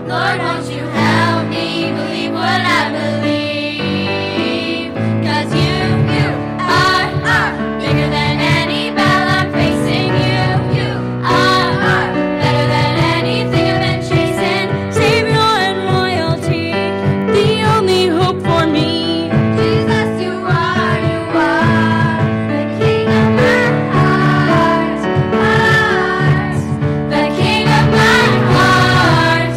Lord, won't you help me believe what I believe? 'Cause you are bigger than any battle I'm facing. You are better than anything I've been chasing. Savior and royalty, the only hope for me. Jesus, you are the King of my heart, the King of my heart.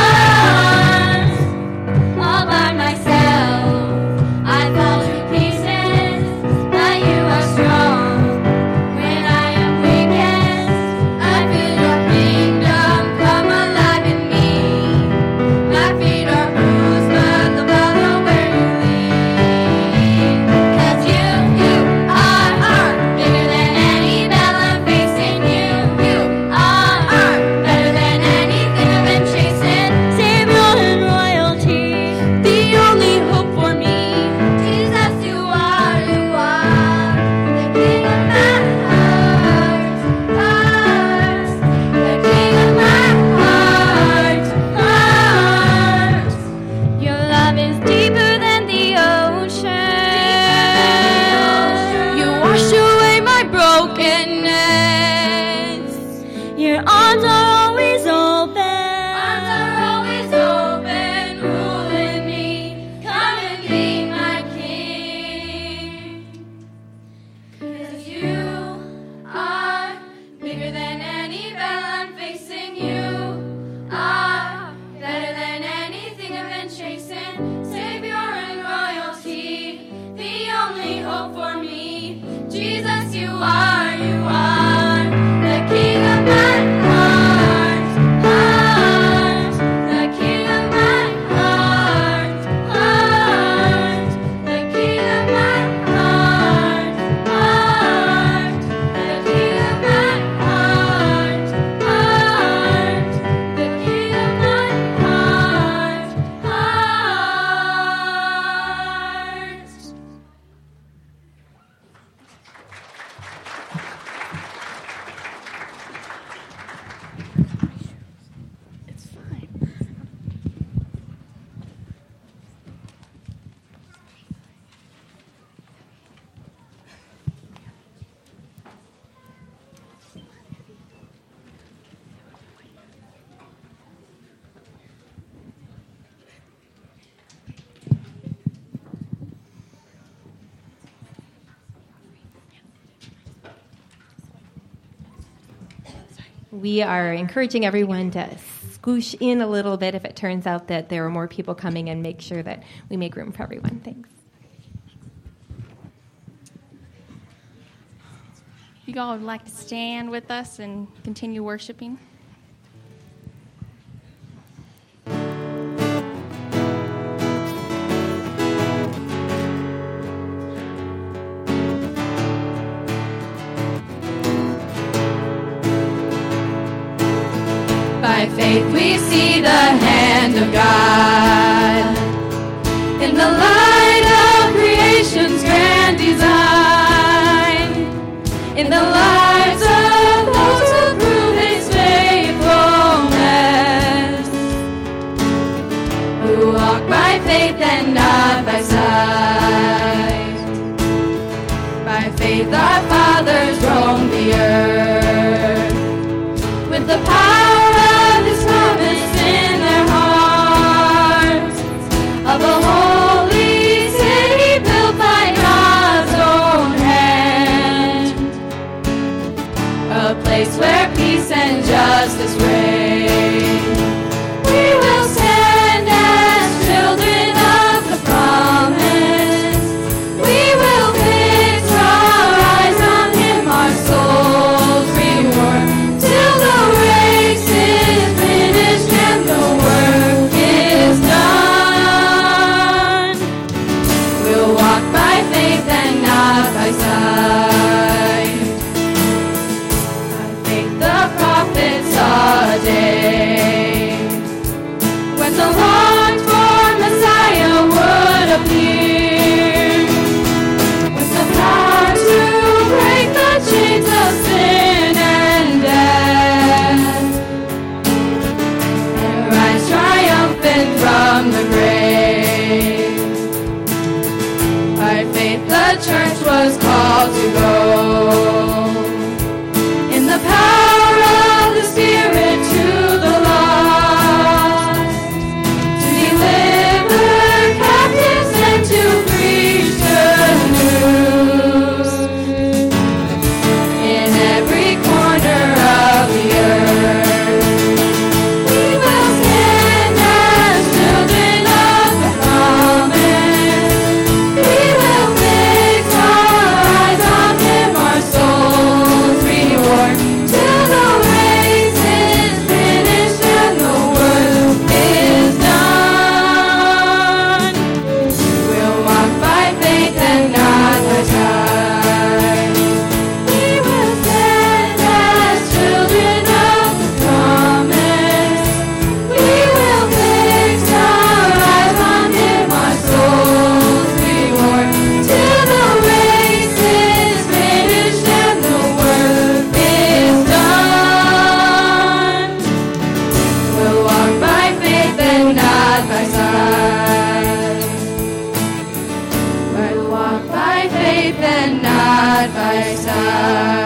All by myself, I fall to pieces, but you are strong. When I am weakest, I feel your kingdom come alive in me. My feet are bruised, but the follow where you lead. 'Cause you are bigger than any battle I'm facing. You are better than anything I've been chasing. Savior and royalty, the only hope for me. Jesus, you are the King of my heart, the King of my heart. Your love is deeper than the ocean. You wash away my brokenness. Your arms are always open. Arms are always open, ruling me. Come and be my King. 'Cause you are bigger than any battle I'm facing. You are better than anything I've been chasing. Savior and royalty, the only hope for me. Jesus, you are the King of my heart, the King of my heart, the King of my heart, the King of my heart, the King of my heart. It's fine. We are encouraging everyone to scoosh in a little bit if it turns out that there are more people coming, and make sure that we make room for everyone. Thanks. You all would like to stand with us and continue worshiping? By faith we see the hand of God in the light of creation's grand design, in the lives of those who prove His faithfulness, who walk by faith and not by sight. By faith our fathers roamed the earth with the power of His promise in their hearts, of a holy city built by God's own hand, a place where peace and justice reign. We will stand as children of the promise. We will fix our eyes on Him, our souls church was called to go. In the power of the Spirit to the lost, to deliver captives and to preach good news. In every corner of the earth, we will stand as children of the promise. We will fix our eyes on Him, our souls reward, till the race is finished and the work is done. We'll walk by faith and not by sight. We will stand as children of the promise. We will fix our eyes on Him, our souls reward, till the race is finished and the work is done. We'll walk by faith and not by sight. We'll walk by faith and not by sight.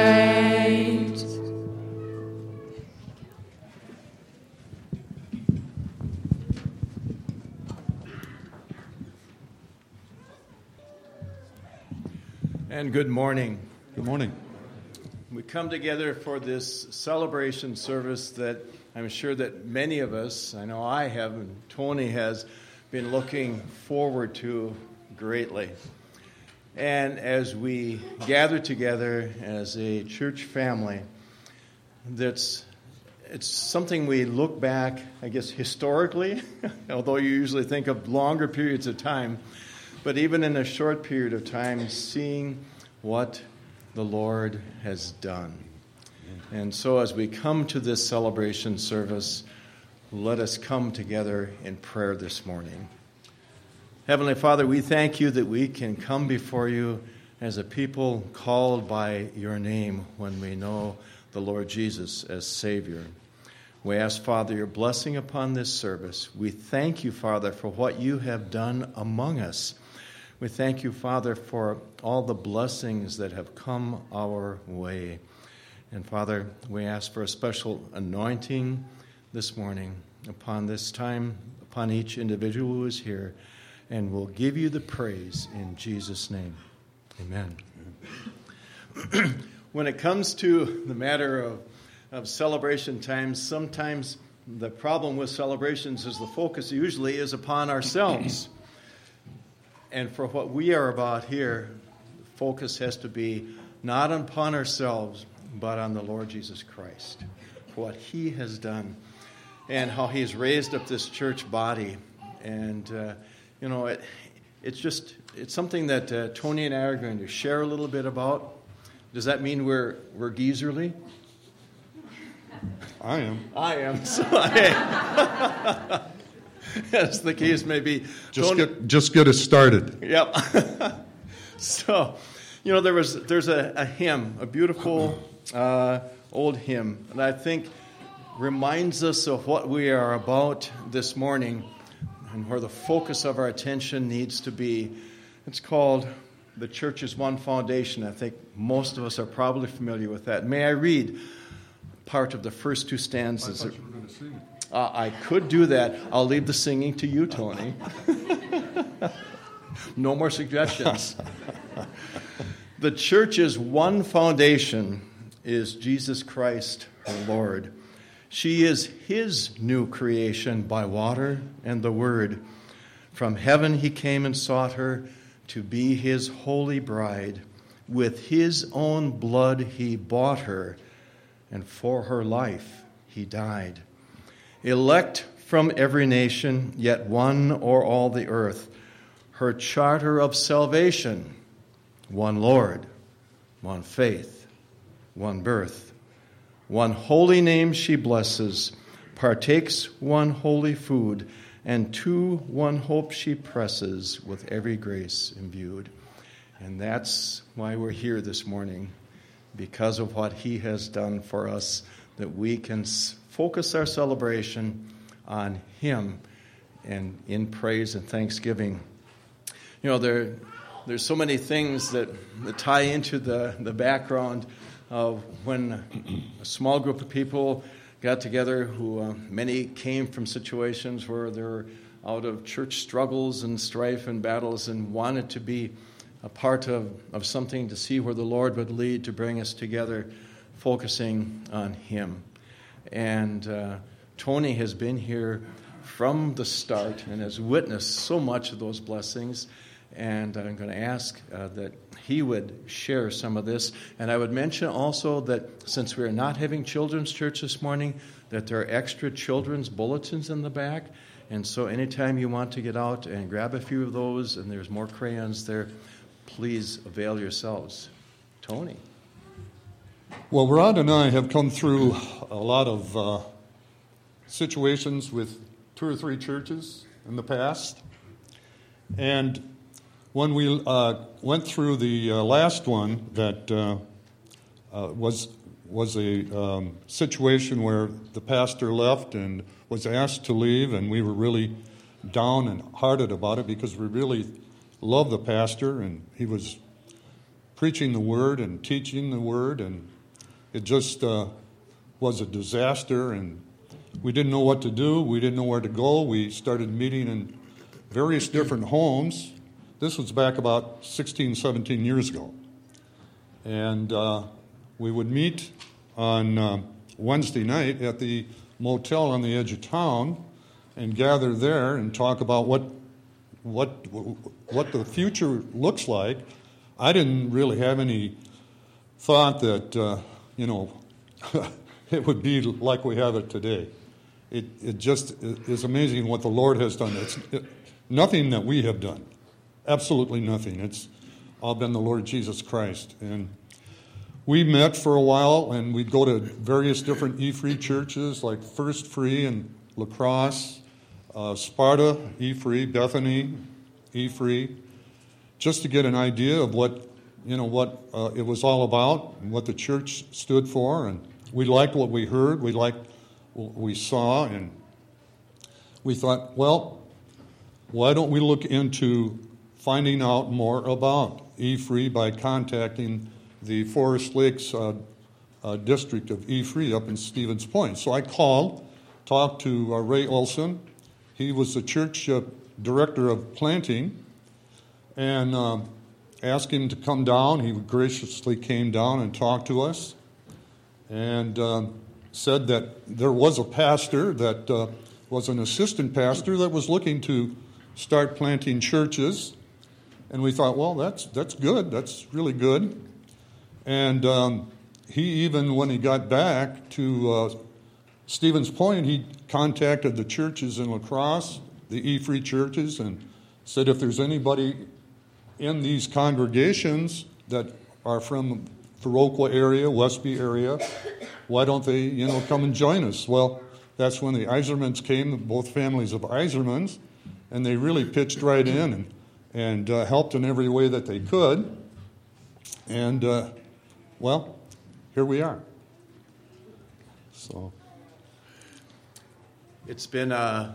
And good morning. Good morning. We come together for this celebration service that I'm sure that many of us, I know I have, and Tony has, been looking forward to greatly. And as we gather together as a church family, it's something we look back, I guess, historically, although you usually think of longer periods of time, but even in a short period of time, seeing what the Lord has done. And so as we come to this celebration service, let us come together in prayer this morning. Heavenly Father, we thank you that we can come before you as a people called by your name when we know the Lord Jesus as Savior. We ask, Father, your blessing upon this service. We thank you, Father, for what you have done among us. We thank you, Father, for all the blessings that have come our way. And, Father, we ask for a special anointing this morning upon this time, upon each individual who is here, and we'll give you the praise in Jesus' name. Amen. When it comes to the matter of celebration times, sometimes the problem with celebrations is the focus usually is upon ourselves. And for what we are about here, the focus has to be not upon ourselves, but on the Lord Jesus Christ, for what He has done and how He has raised up this church body. And, it's something that Tony and I are going to share a little bit about. Does that mean we're geezerly? I am. I am. So as the case may be. Just get us started. Yep. So, there's a hymn, a beautiful old hymn, and I think reminds us of what we are about this morning and where the focus of our attention needs to be. It's called The Church is One Foundation. I think most of us are probably familiar with that. May I read part of the first two stanzas? I thought you were going to sing it. I could do that. I'll leave the singing to you, Tony. No more suggestions. The church's one foundation is Jesus Christ, our Lord. She is His new creation by water and the Word. From heaven He came and sought her to be His holy bride. With His own blood He bought her, and for her life He died. Elect from every nation, yet one o'er all the earth, her charter of salvation, one Lord, one faith, one birth, one holy name she blesses, partakes one holy food, and to one hope she presses with every grace imbued. And that's why we're here this morning, because of what He has done for us, that we can focus our celebration on Him and in praise and thanksgiving. there's so many things that tie into the background of when a small group of people got together who many came from situations where they were out of church struggles and strife and battles and wanted to be a part of something to see where the Lord would lead to bring us together, focusing on Him. And Tony has been here from the start and has witnessed so much of those blessings. And I'm going to ask that he would share some of this. And I would mention also that since we are not having children's church this morning, that there are extra children's bulletins in the back. And so anytime you want to get out and grab a few of those, and there's more crayons there, please avail yourselves. Tony. Well, Rod and I have come through a lot of situations with 2 or 3 churches in the past. And when we went through the last one that was a situation where the pastor left and was asked to leave, and we were really down and hearted about it because we really loved the pastor, and he was preaching the Word and teaching the Word, and it just was a disaster, and we didn't know what to do. We didn't know where to go. We started meeting in various different homes. This was back about 16, 17 years ago. And we would meet on Wednesday night at the motel on the edge of town and gather there and talk about what the future looks like. I didn't really have any thought that, it would be like we have it today. It just is amazing what the Lord has done. It's nothing that we have done. Absolutely nothing. It's all been the Lord Jesus Christ. And we met for a while, and we'd go to various different E-Free churches like First Free and La Crosse, Sparta, E-Free, Bethany, E-Free, just to get an idea of what it was all about and what the church stood for. And we liked what we heard. We liked what we saw. And we thought, well, why don't we look into finding out more about E-Free by contacting the Forest Lakes district of E-Free up in Stevens Point. So I called, talked to Ray Olson. He was the church director of planting, and asked him to come down. He graciously came down and talked to us and said that there was a pastor that was an assistant pastor that was looking to start planting churches. And we thought, well, that's good. That's really good. And he even, when he got back to Stevens Point, he contacted the churches in La Crosse, the E-Free churches, and said if there's anybody in these congregations that are from Viroqua area, Westby area, why don't they, come and join us? Well, that's when the Eisermans came, both families of Eisermans, and they really pitched right in and helped in every way that they could. And, well, here we are. So it's been a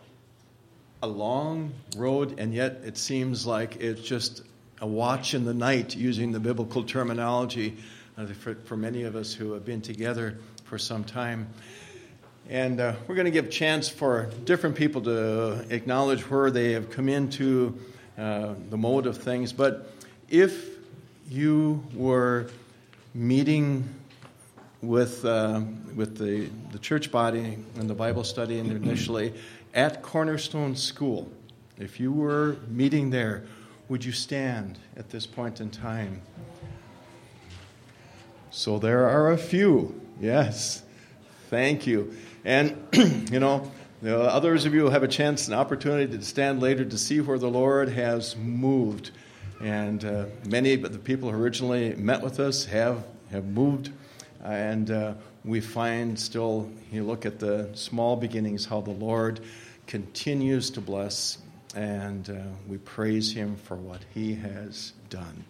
long road, and yet it seems like it's just a watch in the night, using the biblical terminology for many of us who have been together for some time. And we're going to give a chance for different people to acknowledge where they have come into the mode of things. But if you were meeting with the church body and the Bible study initially at Cornerstone School, if you were meeting there, would you stand at this point in time? So there are a few. Yes. Thank you. And, the others of you will have a chance and opportunity to stand later to see where the Lord has moved. And many of the people who originally met with us have moved. And we find still, you look at the small beginnings, how the Lord continues to bless. And we praise Him for what He has done.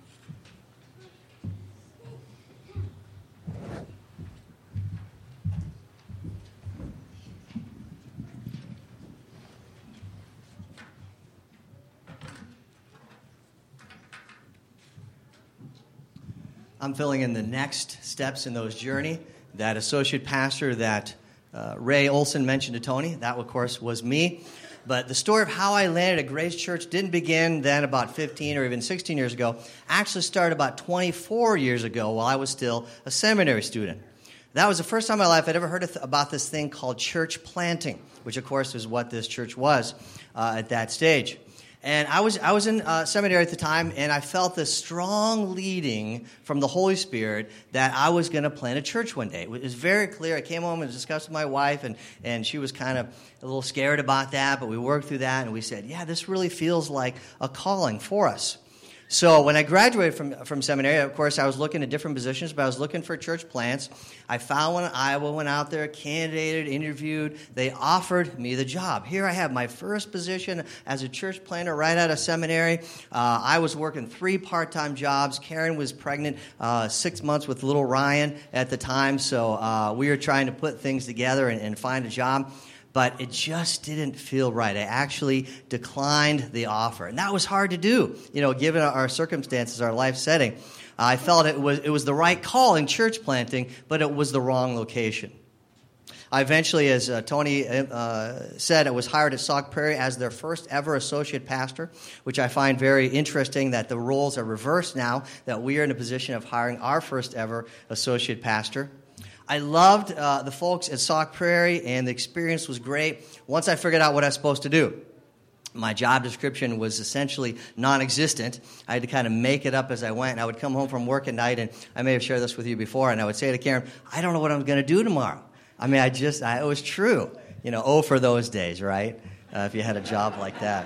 I'm filling in the next steps in those journey. That associate pastor that Ray Olson mentioned to Tony, that, of course, was me. But the story of how I landed at Grace Church didn't begin then about 15 or even 16 years ago. Actually started about 24 years ago while I was still a seminary student. That was the first time in my life I'd ever heard about this thing called church planting, which, of course, is what this church was at that stage. And I was in seminary at the time, and I felt this strong leading from the Holy Spirit that I was going to plant a church one day. It was very clear. I came home and discussed with my wife, and she was kind of a little scared about that, but we worked through that, and we said, yeah, this really feels like a calling for us. So when I graduated from seminary, of course, I was looking at different positions, but I was looking for church plants. I found one in Iowa, went out there, candidated, interviewed. They offered me the job. Here I have my first position as a church planter right out of seminary. I was working 3 part-time jobs. Karen was pregnant 6 months with little Ryan at the time, so we were trying to put things together and find a job. But it just didn't feel right. I actually declined the offer. And that was hard to do, given our circumstances, our life setting. I felt it was the right call in church planting, but it was the wrong location. I eventually, as Tony said, I was hired at Sauk Prairie as their first ever associate pastor, which I find very interesting that the roles are reversed now, that we are in a position of hiring our first ever associate pastor. I loved the folks at Sauk Prairie, and the experience was great once I figured out what I was supposed to do. My job description was essentially non-existent. I had to kind of make it up as I went. And I would come home from work at night, and I may have shared this with you before, and I would say to Karen, I don't know what I'm going to do tomorrow. I mean, it was true. For those days, right? If you had a job like that.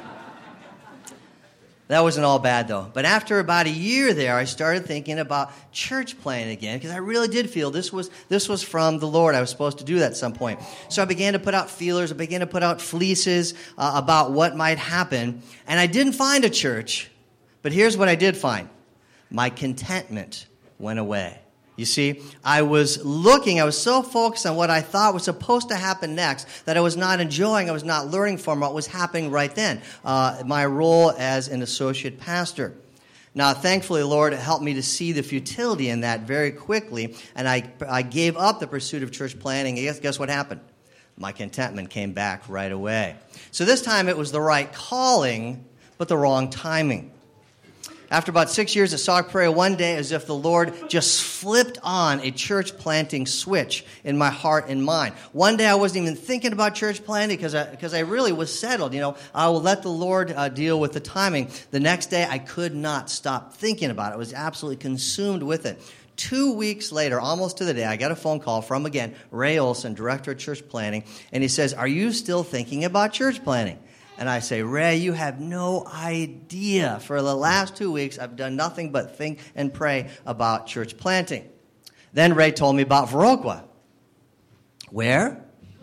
That wasn't all bad, though. But after about a year there, I started thinking about church planting again, because I really did feel this was from the Lord. I was supposed to do that at some point. So I began to put out feelers. I began to put out fleeces about what might happen. And I didn't find a church, but here's what I did find. My contentment went away. You see, I was so focused on what I thought was supposed to happen next that I was not enjoying, I was not learning from what was happening right then, my role as an associate pastor. Now, thankfully, the Lord helped me to see the futility in that very quickly, and I gave up the pursuit of church planting, and guess what happened? My contentment came back right away. So this time it was the right calling, but the wrong timing. After about 6 years at Sauk Prairie, one day, as if the Lord just flipped on a church planting switch in my heart and mind. One day I wasn't even thinking about church planting because I really was settled. I will let the Lord deal with the timing. The next day I could not stop thinking about it. I was absolutely consumed with it. 2 weeks later, almost to the day, I got a phone call from, again, Ray Olson, director of church planting, and he says, "Are you still thinking about church planting?" And I say, "Ray, you have no idea. For the last 2 weeks, I've done nothing but think and pray about church planting." Then Ray told me about Viroqua. Where?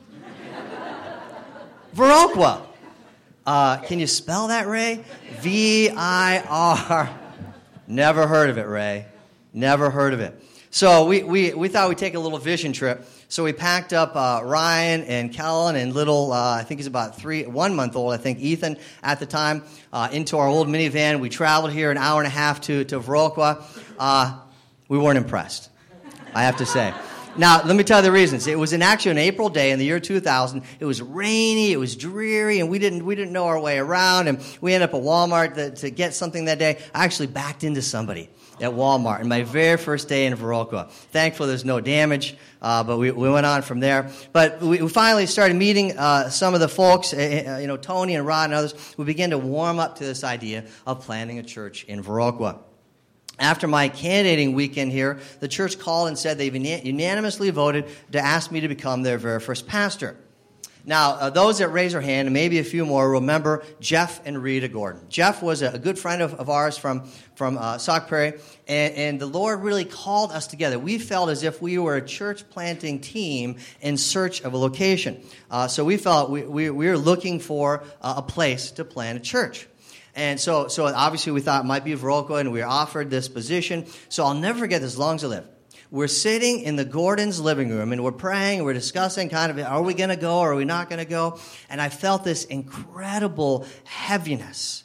Viroqua. Can you spell that, Ray? V-I-R. Never heard of it, Ray. Never heard of it. So we thought we'd take a little vision trip. So we packed up Ryan and Kellen and little, I think he's about 1 month old, I think, Ethan at the time, into our old minivan. We traveled here an hour and a half to Viroqua. We weren't impressed, I have to say. Now, let me tell you the reasons. It was actually an April day in the year 2000. It was rainy, it was dreary, and we didn't know our way around. And we ended up at Walmart to get something that day. I actually backed into somebody at Walmart in my very first day in Viroqua. Thankfully, there's no damage, but we went on from there. But we finally started meeting some of the folks, Tony and Rod and others. We began to warm up to this idea of planting a church in Viroqua. After my candidating weekend here, the church called and said they've unanimously voted to ask me to become their very first pastor. Now, those that raise their hand, and maybe a few more, remember Jeff and Rita Gordon. Jeff was a good friend of ours from Sauk Prairie, and the Lord really called us together. We felt as if we were a church planting team in search of a location. So we felt we were looking for a place to plant a church. And so obviously we thought it might be Viroqua, and we were offered this position. So I'll never forget this as long as I live. We're sitting in the Gordons' living room, and we're praying, and we're discussing kind of, are we going to go or are we not going to go? And I felt this incredible heaviness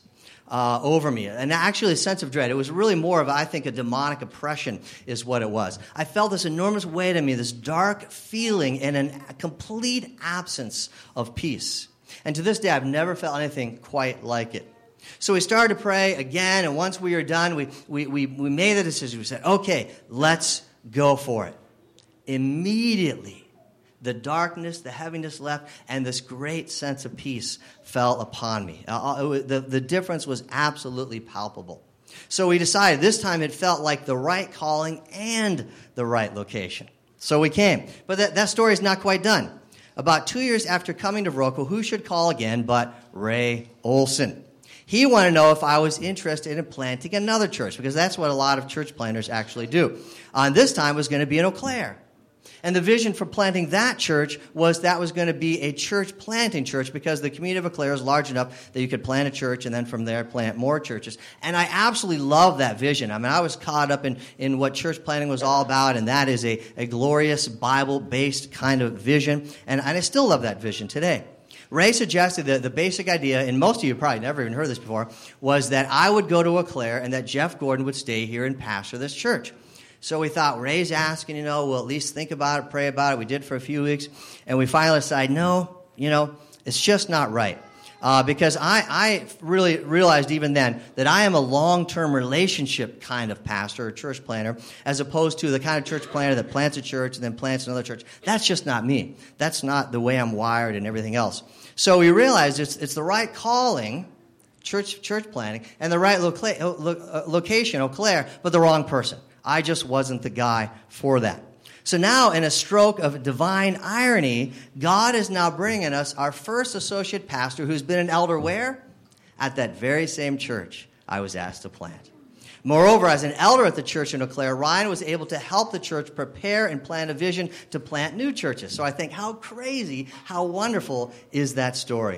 over me. And actually a sense of dread. It was really more of, I think, a demonic oppression is what it was. I felt this enormous weight on me, this dark feeling and a complete absence of peace. And to this day, I've never felt anything quite like it. So we started to pray again, and once we were done, we made the decision. We said, okay, let's go for it. Immediately, the darkness, the heaviness left, and this great sense of peace fell upon me. The difference was absolutely palpable. So we decided this time it felt like the right calling and the right location. So we came. But that story is not quite done. About 2 years after coming to Rocco, who should call again but Ray Olson? He wanted to know if I was interested in planting another church, because that's what a lot of church planters actually do. This time it was going to be in Eau Claire. And the vision for planting that church was that was going to be a church planting church, because the community of Eau Claire is large enough that you could plant a church and then from there plant more churches. And I absolutely love that vision. I mean, I was caught up in what church planting was all about, and that is a glorious Bible-based kind of vision. And I still love that vision today. Ray suggested that the basic idea, and most of you probably never even heard this before, was that I would go to Eau Claire and that Jeff Gordon would stay here and pastor this church. So we thought, Ray's asking, we'll at least think about it, pray about it. We did for a few weeks, and we finally decided, no, it's just not right. Because I really realized even then that I am a long-term relationship kind of pastor or church planter, as opposed to the kind of church planter that plants a church and then plants another church. That's just not me. That's not the way I'm wired and everything else. So we realized it's the right calling, church planting, and the right location, Eau Claire, but the wrong person. I just wasn't the guy for that. So now, in a stroke of divine irony, God is now bringing us our first associate pastor who's been an elder where? At that very same church I was asked to plant. Moreover, as an elder at the church in Eau Claire, Ryan was able to help the church prepare and plan a vision to plant new churches. So I think, how crazy, how wonderful is that story?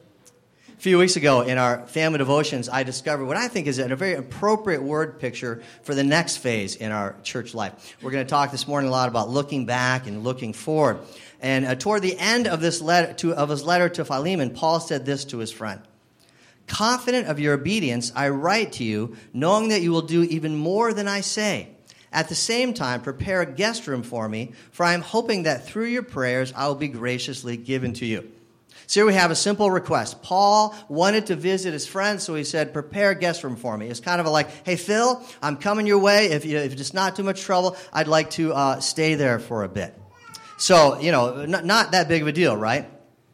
A few weeks ago in our family devotions, I discovered what I think is a very appropriate word picture for the next phase in our church life. We're going to talk this morning a lot about looking back and looking forward. And toward the end of his letter to Philemon, Paul said this to his friend. Confident of your obedience, I write to you, knowing that you will do even more than I say. At the same time, prepare a guest room for me, for I am hoping that through your prayers I will be graciously given to you. So here we have a simple request. Paul wanted to visit his friends, so he said, prepare a guest room for me. It's kind of like, hey, Phil, I'm coming your way. If it's not too much trouble, I'd like to stay there for a bit. So, not that big of a deal, right?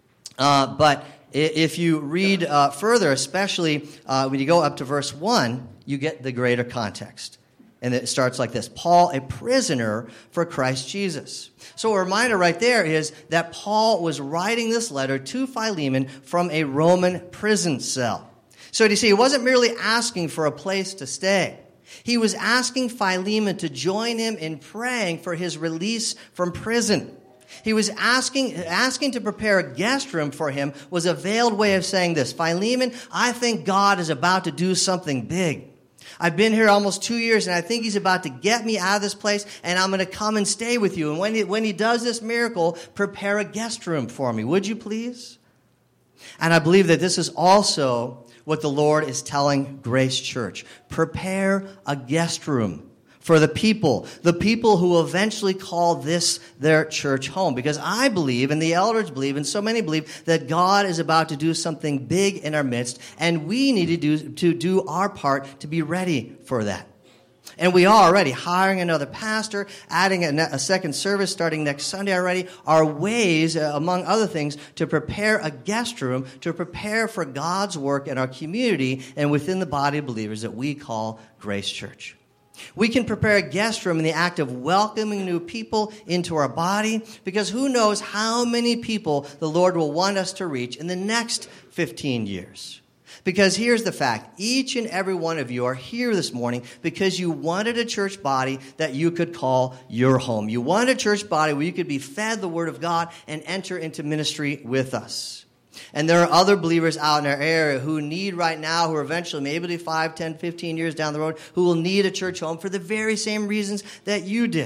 But if you read further, especially when you go up to verse 1, you get the greater context. And it starts like this. Paul, a prisoner for Christ Jesus. So a reminder right there is that Paul was writing this letter to Philemon from a Roman prison cell. So you see, he wasn't merely asking for a place to stay. He was asking Philemon to join him in praying for his release from prison. He was asking to prepare a guest room for him was a veiled way of saying this. Philemon, I think God is about to do something big. I've been here almost 2 years, and I think he's about to get me out of this place, and I'm going to come and stay with you. And when he does this miracle, prepare a guest room for me. Would you please? And I believe that this is also what the Lord is telling Grace Church. Prepare a guest room for the people who will eventually call this their church home. Because I believe, and the elders believe, and so many believe, that God is about to do something big in our midst, and we need to do our part to be ready for that. And we are already hiring another pastor, adding a second service starting next Sunday already, are ways, among other things, to prepare a guest room, to prepare for God's work in our community and within the body of believers that we call Grace Church. We can prepare a guest room in the act of welcoming new people into our body, because who knows how many people the Lord will want us to reach in the next 15 years. Because here's the fact. Each and every one of you are here this morning because you wanted a church body that you could call your home. You wanted a church body where you could be fed the Word of God and enter into ministry with us. And there are other believers out in our area who need right now, who are eventually maybe 5, 10, 15 years down the road, who will need a church home for the very same reasons that you did.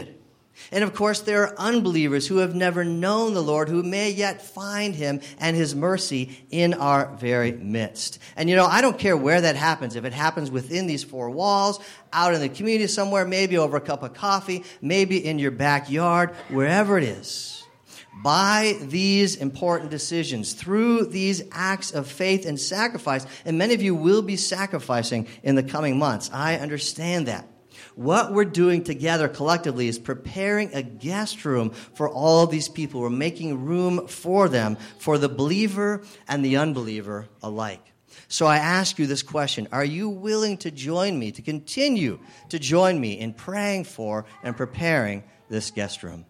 And of course, there are unbelievers who have never known the Lord, who may yet find him and his mercy in our very midst. And I don't care where that happens. If it happens within these four walls, out in the community somewhere, maybe over a cup of coffee, maybe in your backyard, wherever it is. By these important decisions, through these acts of faith and sacrifice, and many of you will be sacrificing in the coming months. I understand that. What we're doing together collectively is preparing a guest room for all these people. We're making room for them, for the believer and the unbeliever alike. So I ask you this question: are you willing to join me, to continue to join me in praying for and preparing this guest room?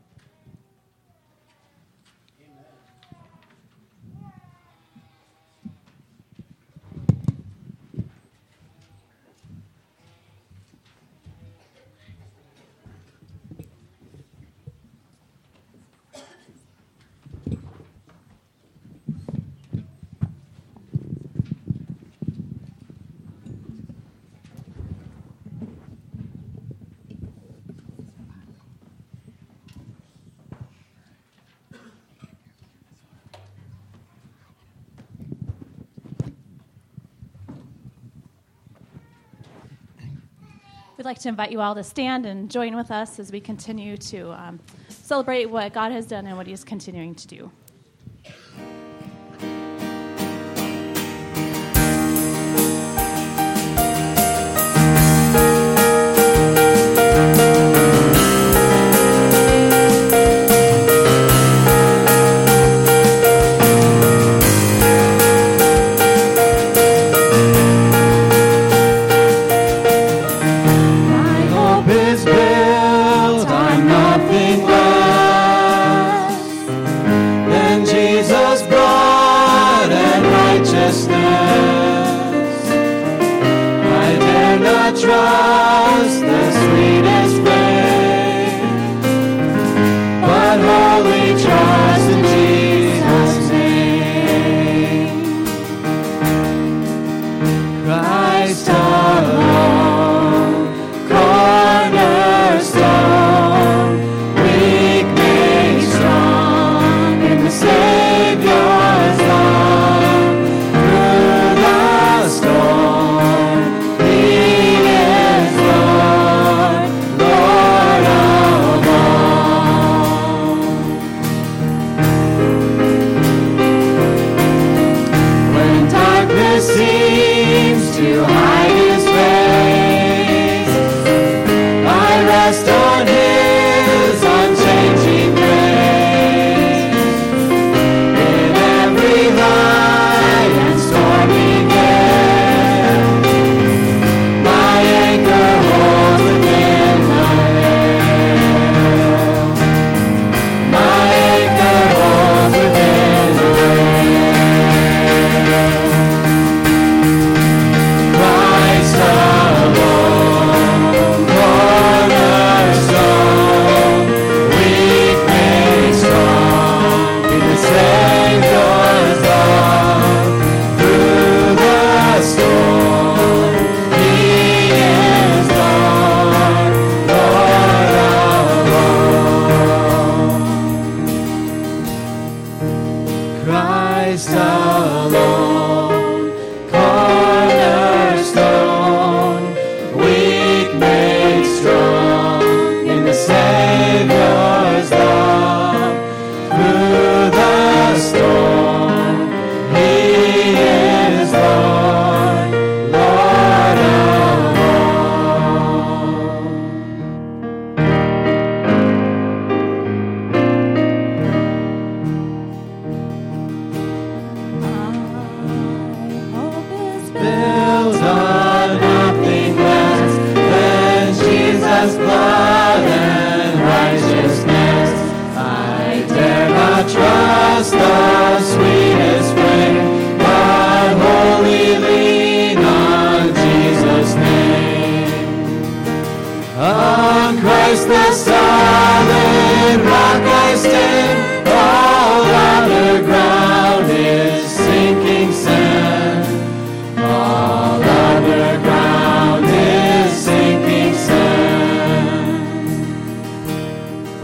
We'd like to invite you all to stand and join with us as we continue to celebrate what God has done and what he is continuing to do. Trust the sweetest flame, but wholly trust in Jesus' name. Christ alone, cornerstone, weak made strong in the Savior's love, through the storm. Seems to hide his face, I rest on his unchanging grace. In every high and stormy gale, my anchor holds within the veil. My anchor holds within the veil. Christ alone, cornerstone, weak made strong in the Savior's love. Through the storm, he is Lord, Lord of built on nothing less than Jesus' blood and righteousness. I dare not trust the sweetest frame, but wholly lean on Jesus' name. On Christ the solid rock I stand, all other ground is sinking sand. All other ground is sinking sand.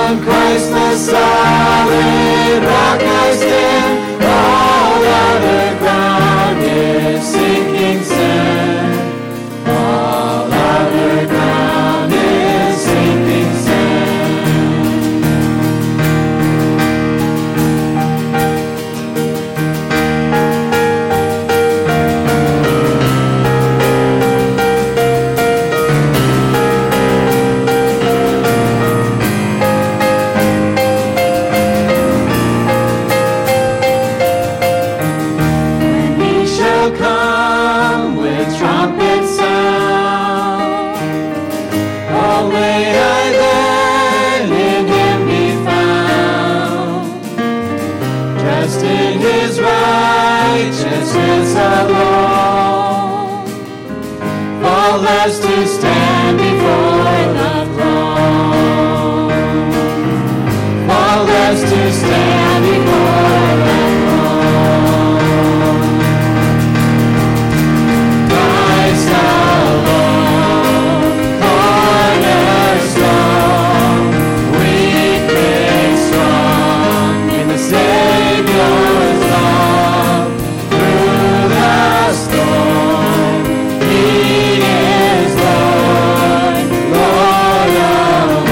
On Christ the solid rock I stand, all other ground is sinking sand. All other ground is sinking sand. When he shall come with trumpet sound, all may I then in him be found, dressed in his righteousness alone, faultless to stand before the throne, faultless to stand before the throne. Christ alone, cornerstone, weak made strong in the Savior's love. Through the storm, He is Lord, Lord of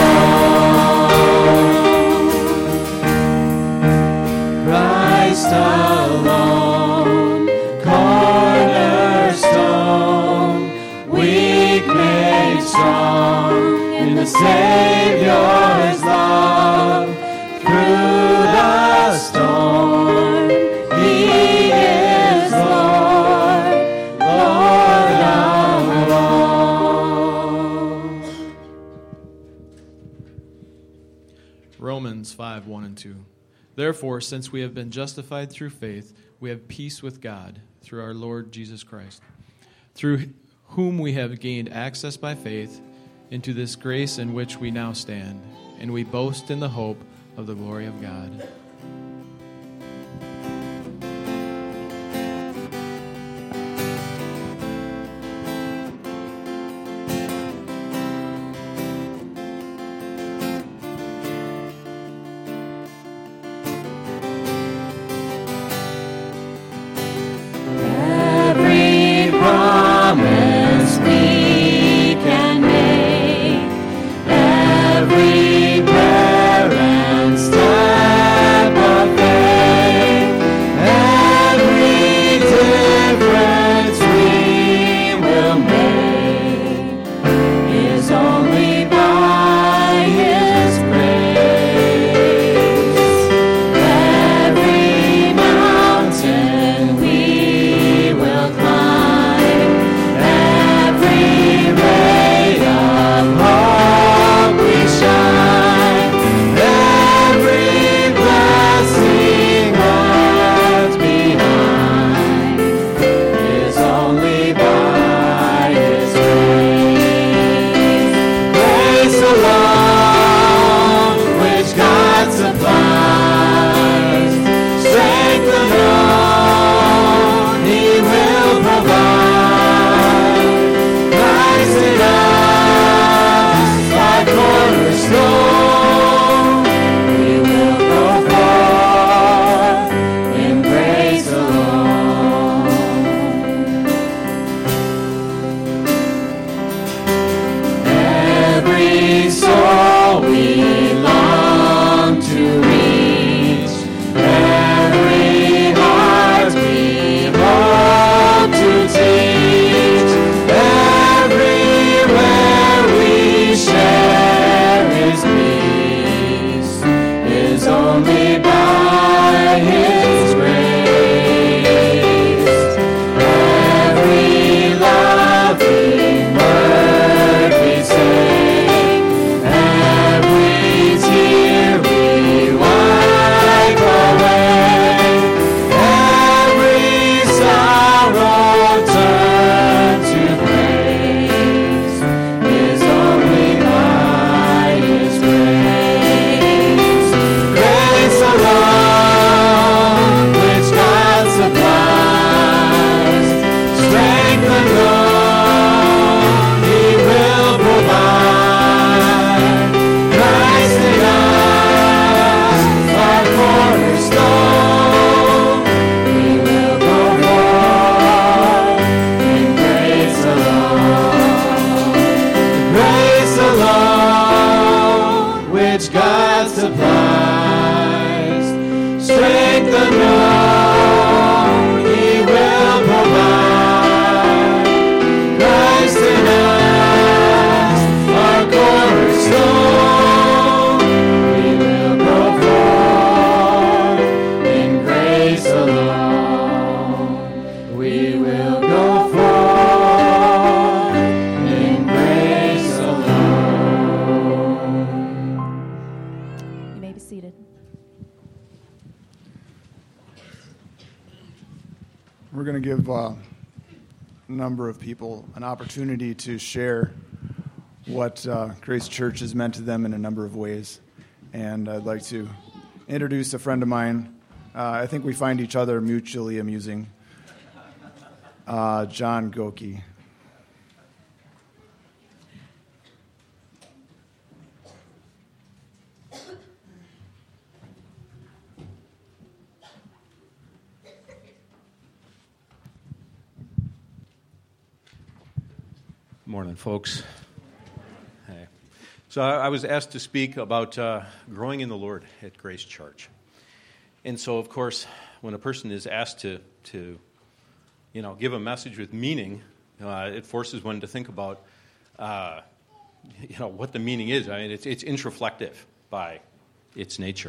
all. Christ alone, cornerstone, weak made strong in the Savior's love. Through the storm, He is Lord, Lord of all. Romans 5:1-2. Therefore, since we have been justified through faith, we have peace with God through our Lord Jesus Christ, through whom we have gained access by faith into this grace in which we now stand, and we boast in the hope of the glory of God. Every promise we can make, every prayer and step We're going to give a number of people an opportunity to share what Grace Church has meant to them in a number of ways. And I'd like to introduce a friend of mine. I think we find each other mutually amusing. John Goki. Morning, folks. Hey. So I was asked to speak about growing in the Lord at Grace Church. And so, of course, when a person is asked to give a message with meaning, it forces one to think about, what the meaning is. I mean, it's introflective by its nature.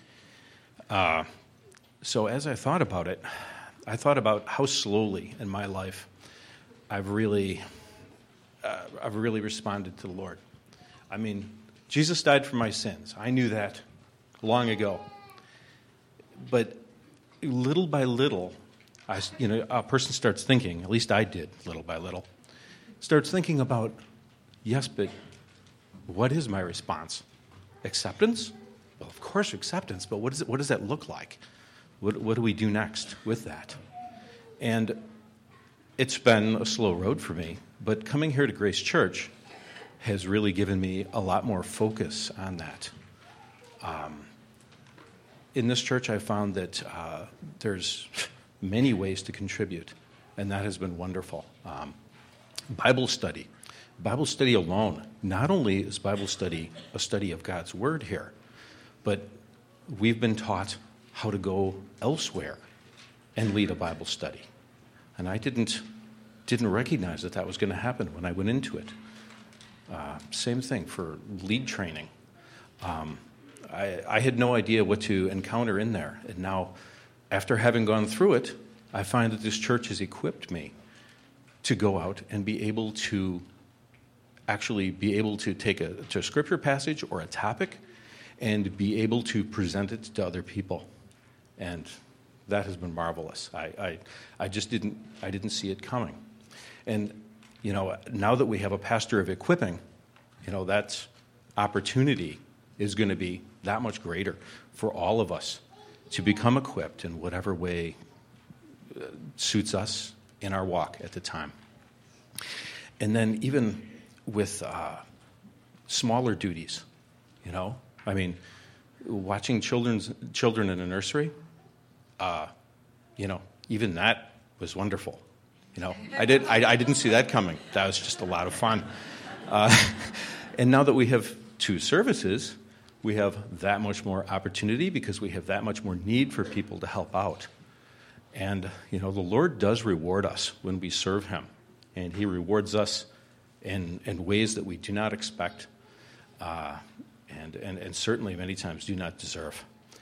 So as I thought about it, I thought about how slowly in my life I've really responded to the Lord. I mean, Jesus died for my sins. I knew that long ago. But little by little, a person starts thinking, at least I did little by little, starts thinking about, yes, but what is my response? Acceptance? Well, of course, acceptance, but what does that look like? What do we do next with that? And it's been a slow road for me, but coming here to Grace Church has really given me a lot more focus on that. In this church, I found that there's many ways to contribute, and that has been wonderful. Bible study alone. Not only is Bible study a study of God's Word here, but we've been taught how to go elsewhere and lead a Bible study. And I didn't recognize that was going to happen when I went into it. Same thing for lead training. I had no idea what to encounter in there. And now, after having gone through it, I find that this church has equipped me to go out and be able to take a scripture passage or a topic and be able to present it to other people. And that has been marvelous. I just didn't see it coming. And, now that we have a pastor of equipping, that opportunity is going to be that much greater for all of us to become equipped in whatever way suits us in our walk at the time. And then even with smaller duties, watching children in a nursery, even that was wonderful. I didn't see that coming. That was just a lot of fun. And now that we have 2 services, we have that much more opportunity because we have that much more need for people to help out. And, the Lord does reward us when we serve Him. And He rewards us in ways that we do not expect and certainly many times do not deserve.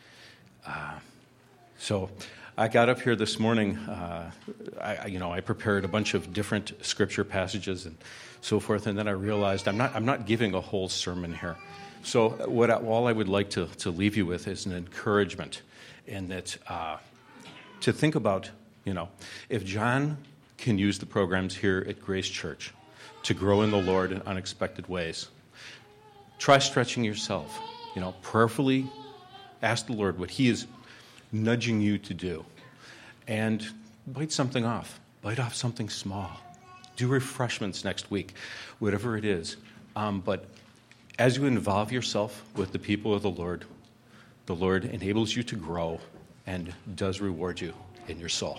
So I got up here this morning. I prepared a bunch of different scripture passages and so forth, and then I realized I'm not giving a whole sermon here. So all I would like to leave you with is an encouragement, and that to think about, if John can use the programs here at Grace Church to grow in the Lord in unexpected ways, try stretching yourself. Prayerfully ask the Lord what He is nudging you to do, and bite something off. Bite off something small. Do refreshments next week, whatever it is. But as you involve yourself with the people of the Lord enables you to grow and does reward you in your soul.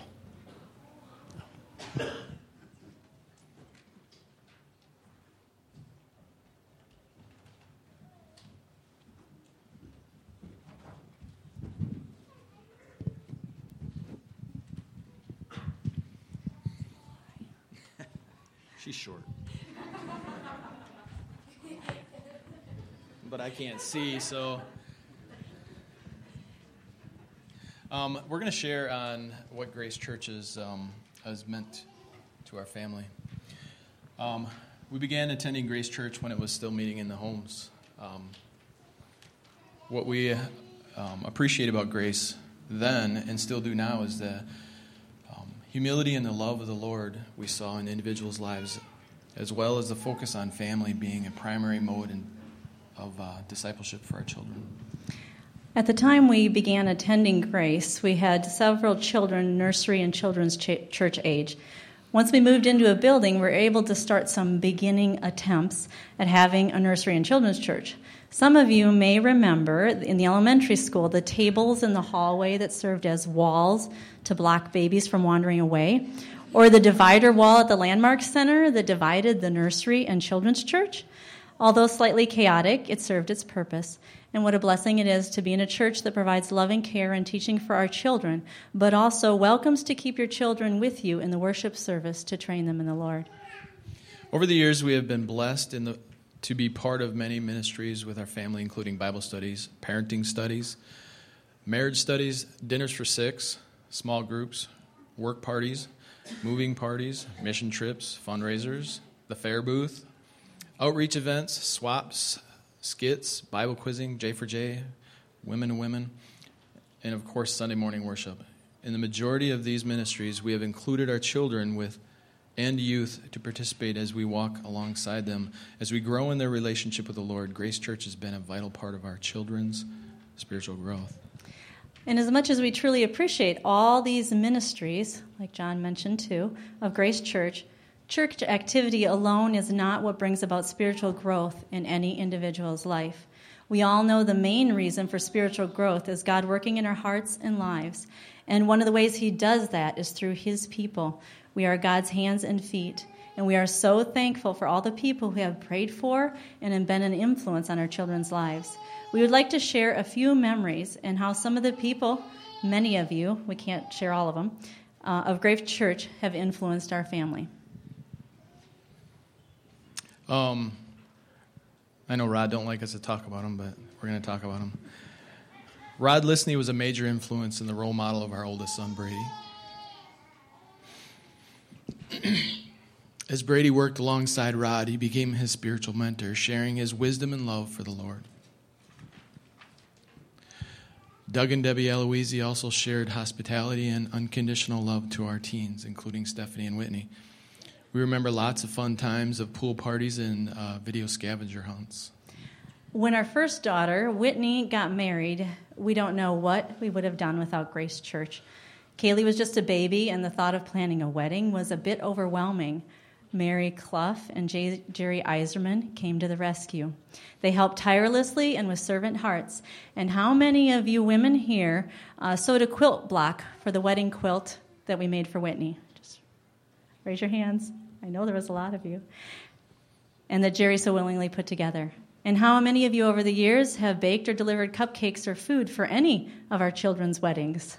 She's short. But I can't see, so we're going to share on what Grace Church has meant to our family. We began attending Grace Church when it was still meeting in the homes. What we appreciate about Grace then and still do now is that Humility and the love of the Lord we saw in individuals' lives, as well as the focus on family being a primary mode of discipleship for our children. At the time we began attending Grace, we had several children, nursery and children's church age. Once we moved into a building, we were able to start some beginning attempts at having a nursery and children's church. Some of you may remember in the elementary school the tables in the hallway that served as walls to block babies from wandering away, or the divider wall at the Landmark Center that divided the nursery and children's church. Although slightly chaotic, it served its purpose. And what a blessing it is to be in a church that provides loving care and teaching for our children, but also welcomes to keep your children with you in the worship service to train them in the Lord. Over the years, we have been blessed to be part of many ministries with our family, including Bible studies, parenting studies, marriage studies, dinners for six, small groups, work parties, moving parties, mission trips, fundraisers, the fair booth, outreach events, swaps, skits, Bible quizzing, J4J, women to women, and of course Sunday morning worship. In the majority of these ministries, we have included our children and youth to participate as we walk alongside them. As we grow in their relationship with the Lord, Grace Church has been a vital part of our children's spiritual growth. And as much as we truly appreciate all these ministries, like John mentioned too, of Grace Church, church activity alone is not what brings about spiritual growth in any individual's life. We all know the main reason for spiritual growth is God working in our hearts and lives. And one of the ways he does that is through his people. We are God's hands and feet. And we are so thankful for all the people who have prayed for and have been an influence on our children's lives. We would like to share a few memories and how some of the people, many of you, we can't share all of them, of Grace Church have influenced our family. I know Rod don't like us to talk about him, but we're going to talk about him. Rod Lisney was a major influence in the role model of our oldest son, Brady. As Brady worked alongside Rod, he became his spiritual mentor, sharing his wisdom and love for the Lord. Doug and Debbie Eloise also shared hospitality and unconditional love to our teens, including Stephanie and Whitney. We remember lots of fun times of pool parties and video scavenger hunts. When our first daughter, Whitney, got married, we don't know what we would have done without Grace Church. Kaylee was just a baby, and the thought of planning a wedding was a bit overwhelming. Mary Clough and Jerry Eiserman came to the rescue. They helped tirelessly and with servant hearts. And how many of you women here sewed a quilt block for the wedding quilt that we made for Whitney? Just raise your hands. I know there was a lot of you. And that Jerry so willingly put together. And how many of you over the years have baked or delivered cupcakes or food for any of our children's weddings?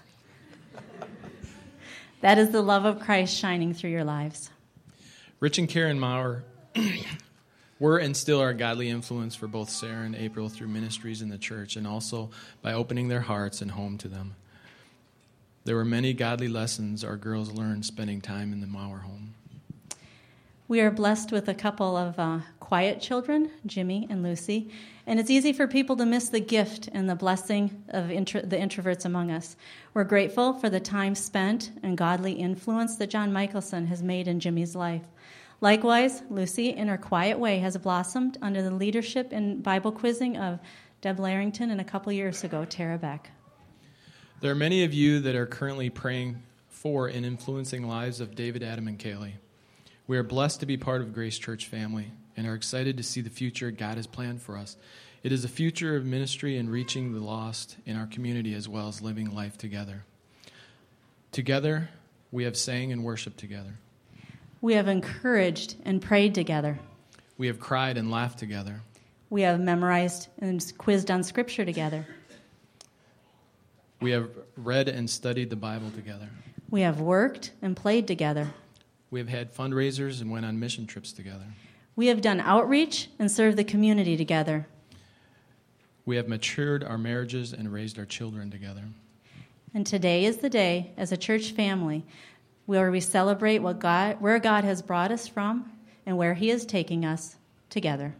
That is the love of Christ shining through your lives. Rich and Karen Maurer were and still are a godly influence for both Sarah and April through ministries in the church and also by opening their hearts and home to them. There were many godly lessons our girls learned spending time in the Maurer home. We are blessed with a couple of quiet children, Jimmy and Lucy, and it's easy for people to miss the gift and the blessing of the introverts among us. We're grateful for the time spent and godly influence that John Michelson has made in Jimmy's life. Likewise, Lucy, in her quiet way, has blossomed under the leadership and Bible quizzing of Deb Larrington and a couple years ago, Tara Beck. There are many of you that are currently praying for and influencing lives of David, Adam, and Kaylee. We are blessed to be part of Grace Church family and are excited to see the future God has planned for us. It is a future of ministry and reaching the lost in our community as well as living life together. Together, we have sang and worshiped together. We have encouraged and prayed together. We have cried and laughed together. We have memorized and quizzed on Scripture together. We have read and studied the Bible together. We have worked and played together. We have had fundraisers and went on mission trips together. We have done outreach and served the community together. We have matured our marriages and raised our children together. And today is the day, as a church family, where we celebrate where God has brought us from and where He is taking us together.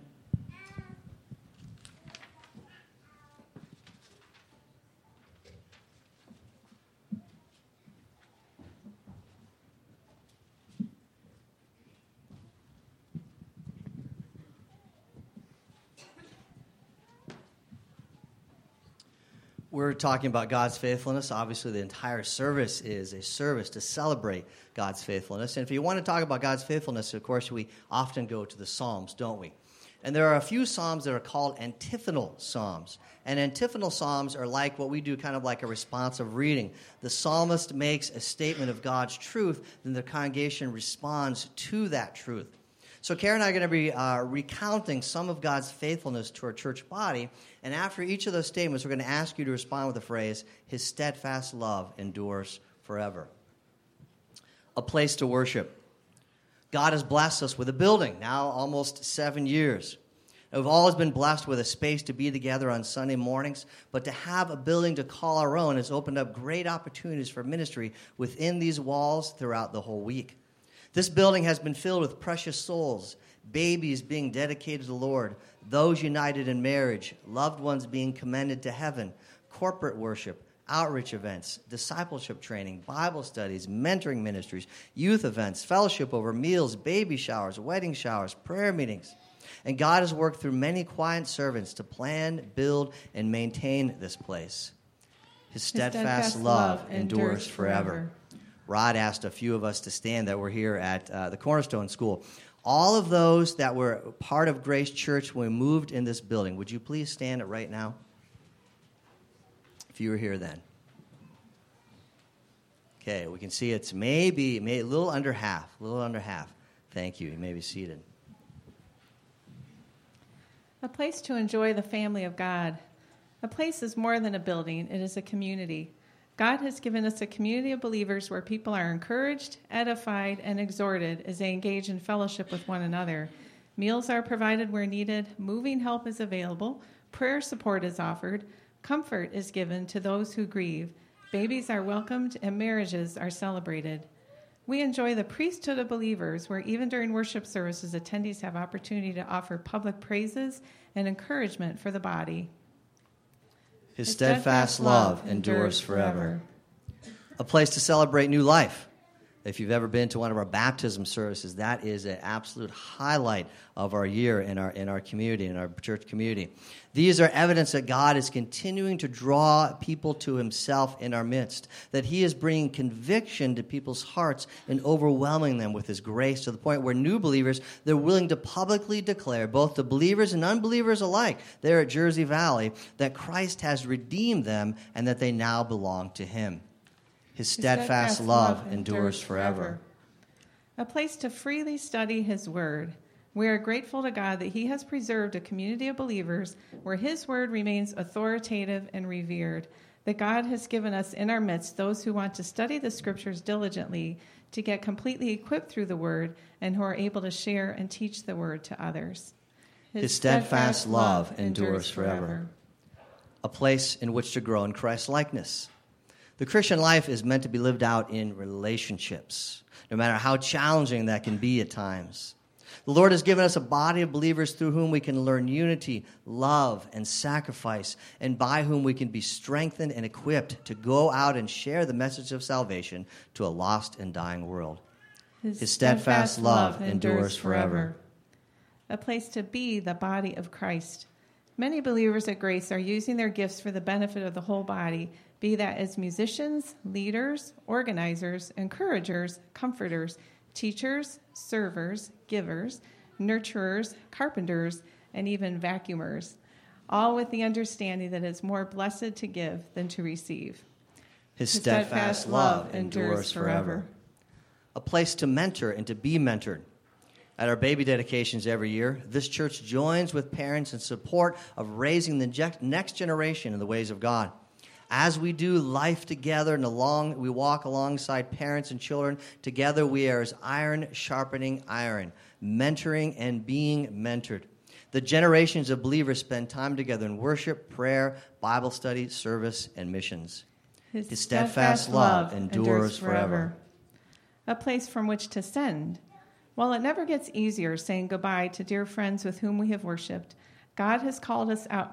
We're talking about God's faithfulness. Obviously, the entire service is a service to celebrate God's faithfulness. And if you want to talk about God's faithfulness, of course, we often go to the Psalms, don't we? And there are a few Psalms that are called antiphonal Psalms. And antiphonal Psalms are like what we do, kind of like a responsive reading. The psalmist makes a statement of God's truth, then the congregation responds to that truth. So Karen and I are going to be recounting some of God's faithfulness to our church body. And after each of those statements, we're going to ask you to respond with the phrase, "His steadfast love endures forever." A place to worship. God has blessed us with a building, now almost 7 years. We've always been blessed with a space to be together on Sunday mornings, but to have a building to call our own has opened up great opportunities for ministry within these walls throughout the whole week. This building has been filled with precious souls, babies being dedicated to the Lord, those united in marriage, loved ones being commended to heaven, corporate worship, outreach events, discipleship training, Bible studies, mentoring ministries, youth events, fellowship over meals, baby showers, wedding showers, prayer meetings. And God has worked through many quiet servants to plan, build, and maintain this place. His steadfast love endures forever. Rod asked a few of us to stand that were here at the Cornerstone School. All of those that were part of Grace Church when we moved in this building, would you please stand right now? If you were here then. Okay, we can see it's maybe a little under half. Thank you. You may be seated. A place to enjoy the family of God. A place is more than a building. It is a community. God has given us a community of believers where people are encouraged, edified, and exhorted as they engage in fellowship with one another. Meals are provided where needed, moving help is available, prayer support is offered, comfort is given to those who grieve, babies are welcomed, and marriages are celebrated. We enjoy the priesthood of believers where even during worship services, attendees have opportunity to offer public praises and encouragement for the body. His steadfast love endures forever. A place to celebrate new life. If you've ever been to one of our baptism services, that is an absolute highlight of our year in our community, in our church community. These are evidence that God is continuing to draw people to himself in our midst, that he is bringing conviction to people's hearts and overwhelming them with his grace to the point where new believers, they're willing to publicly declare, both to believers and unbelievers alike, there at Jersey Valley, that Christ has redeemed them and that they now belong to him. His steadfast love endures forever. A place to freely study his word. We are grateful to God that he has preserved a community of believers where his word remains authoritative and revered, that God has given us in our midst those who want to study the scriptures diligently, to get completely equipped through the word, and who are able to share and teach the word to others. His steadfast love endures forever. A place in which to grow in Christ's likeness. The Christian life is meant to be lived out in relationships, no matter how challenging that can be at times. The Lord has given us a body of believers through whom we can learn unity, love, and sacrifice, and by whom we can be strengthened and equipped to go out and share the message of salvation to a lost and dying world. His steadfast love endures forever. A place to be the body of Christ. Many believers at Grace are using their gifts for the benefit of the whole body, be that as musicians, leaders, organizers, encouragers, comforters, teachers, servers, givers, nurturers, carpenters, and even vacuumers, all with the understanding that it's more blessed to give than to receive. His steadfast love endures forever. A place to mentor and to be mentored. At our baby dedications every year, this church joins with parents in support of raising the next generation in the ways of God. As we do life together and we walk alongside parents and children, together we are as iron sharpening iron, mentoring and being mentored. The generations of believers spend time together in worship, prayer, Bible study, service, and missions. His steadfast love endures forever. A place from which to send. While it never gets easier saying goodbye to dear friends with whom we have worshiped, God has called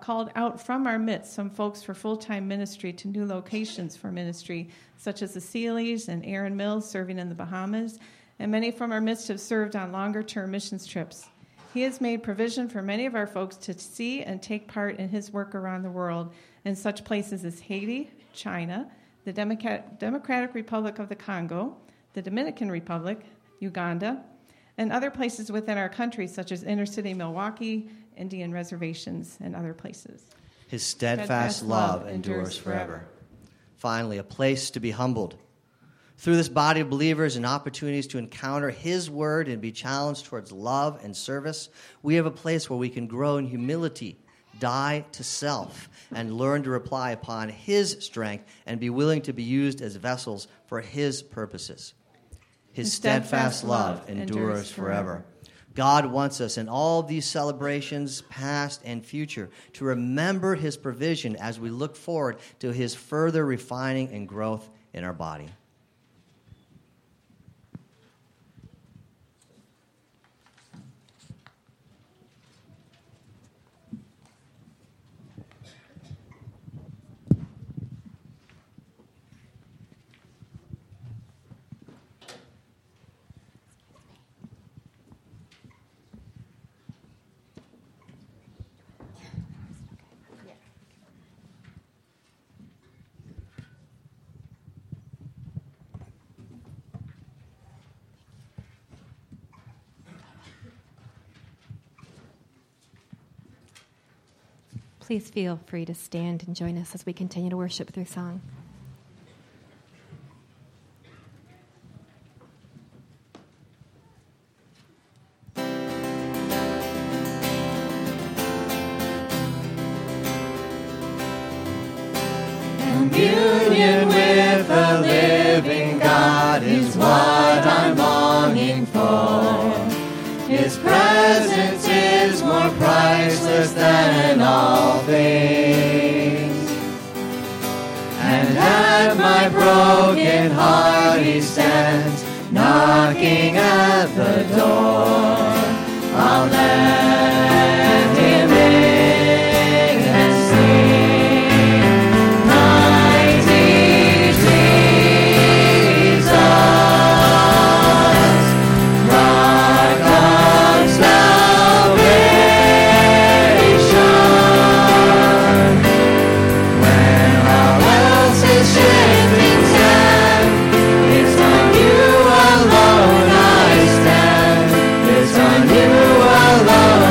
out from our midst some folks for full-time ministry to new locations for ministry, such as the Seeleys and Aaron Mills serving in the Bahamas, and many from our midst have served on longer-term missions trips. He has made provision for many of our folks to see and take part in his work around the world in such places as Haiti, China, the Democratic Republic of the Congo, the Dominican Republic, Uganda, and other places within our country, such as inner city Milwaukee, Indian reservations, and other places. His steadfast love endures forever. Finally, a place to be humbled. Through this body of believers and opportunities to encounter his word and be challenged towards love and service, we have a place where we can grow in humility, die to self, and learn to rely upon his strength and be willing to be used as vessels for his purposes. His steadfast love endures forever. God wants us in all these celebrations, past and future, to remember his provision as we look forward to his further refining and growth in our body. Please feel free to stand and join us as we continue to worship through song. Communion with the living God is what I'm longing for. His presence is more priceless than all things. And at my broken heart he stands, knocking at the door. I'll let him in and sing, mighty Jesus, rock of salvation. When all else is shifting sand, it's on you alone I stand. It's on you alone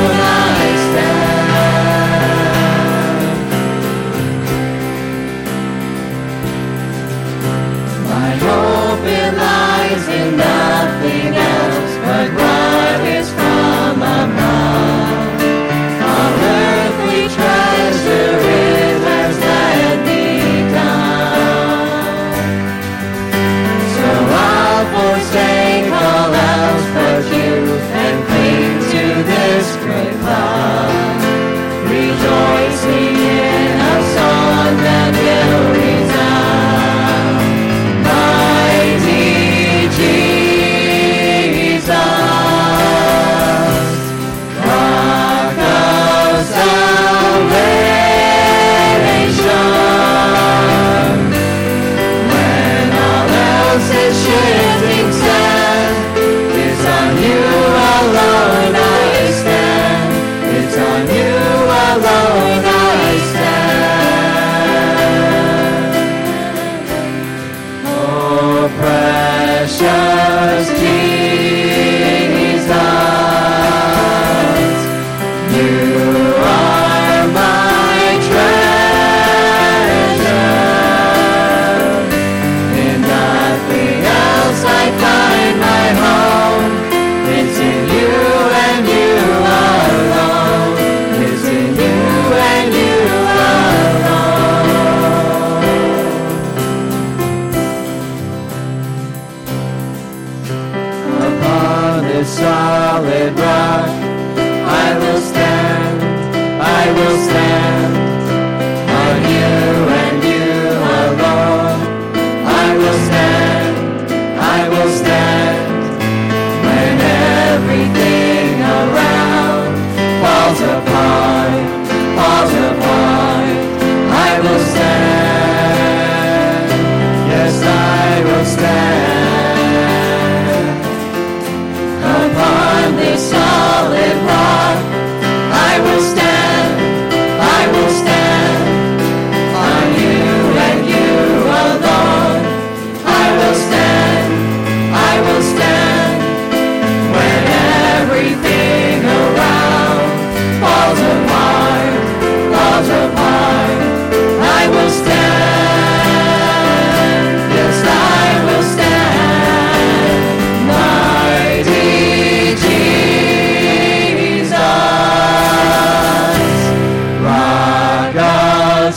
of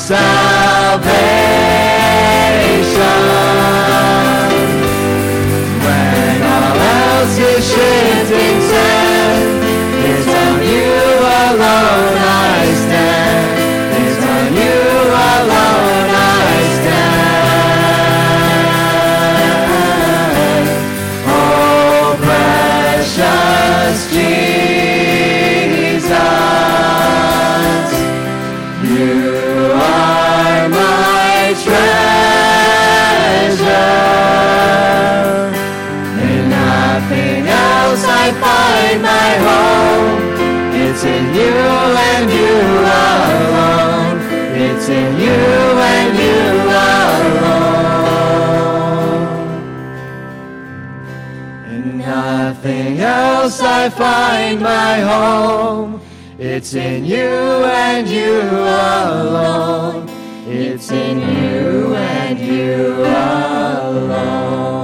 salvation. When all else is shifting sand, it's on you alone I stand. It's on you alone I stand. Oh, precious Jesus, you are my treasure. In nothing else I find my home. It's in you and you alone. It's in you and you alone. In nothing else I find my home. It's in you and you alone. It's in you and you alone.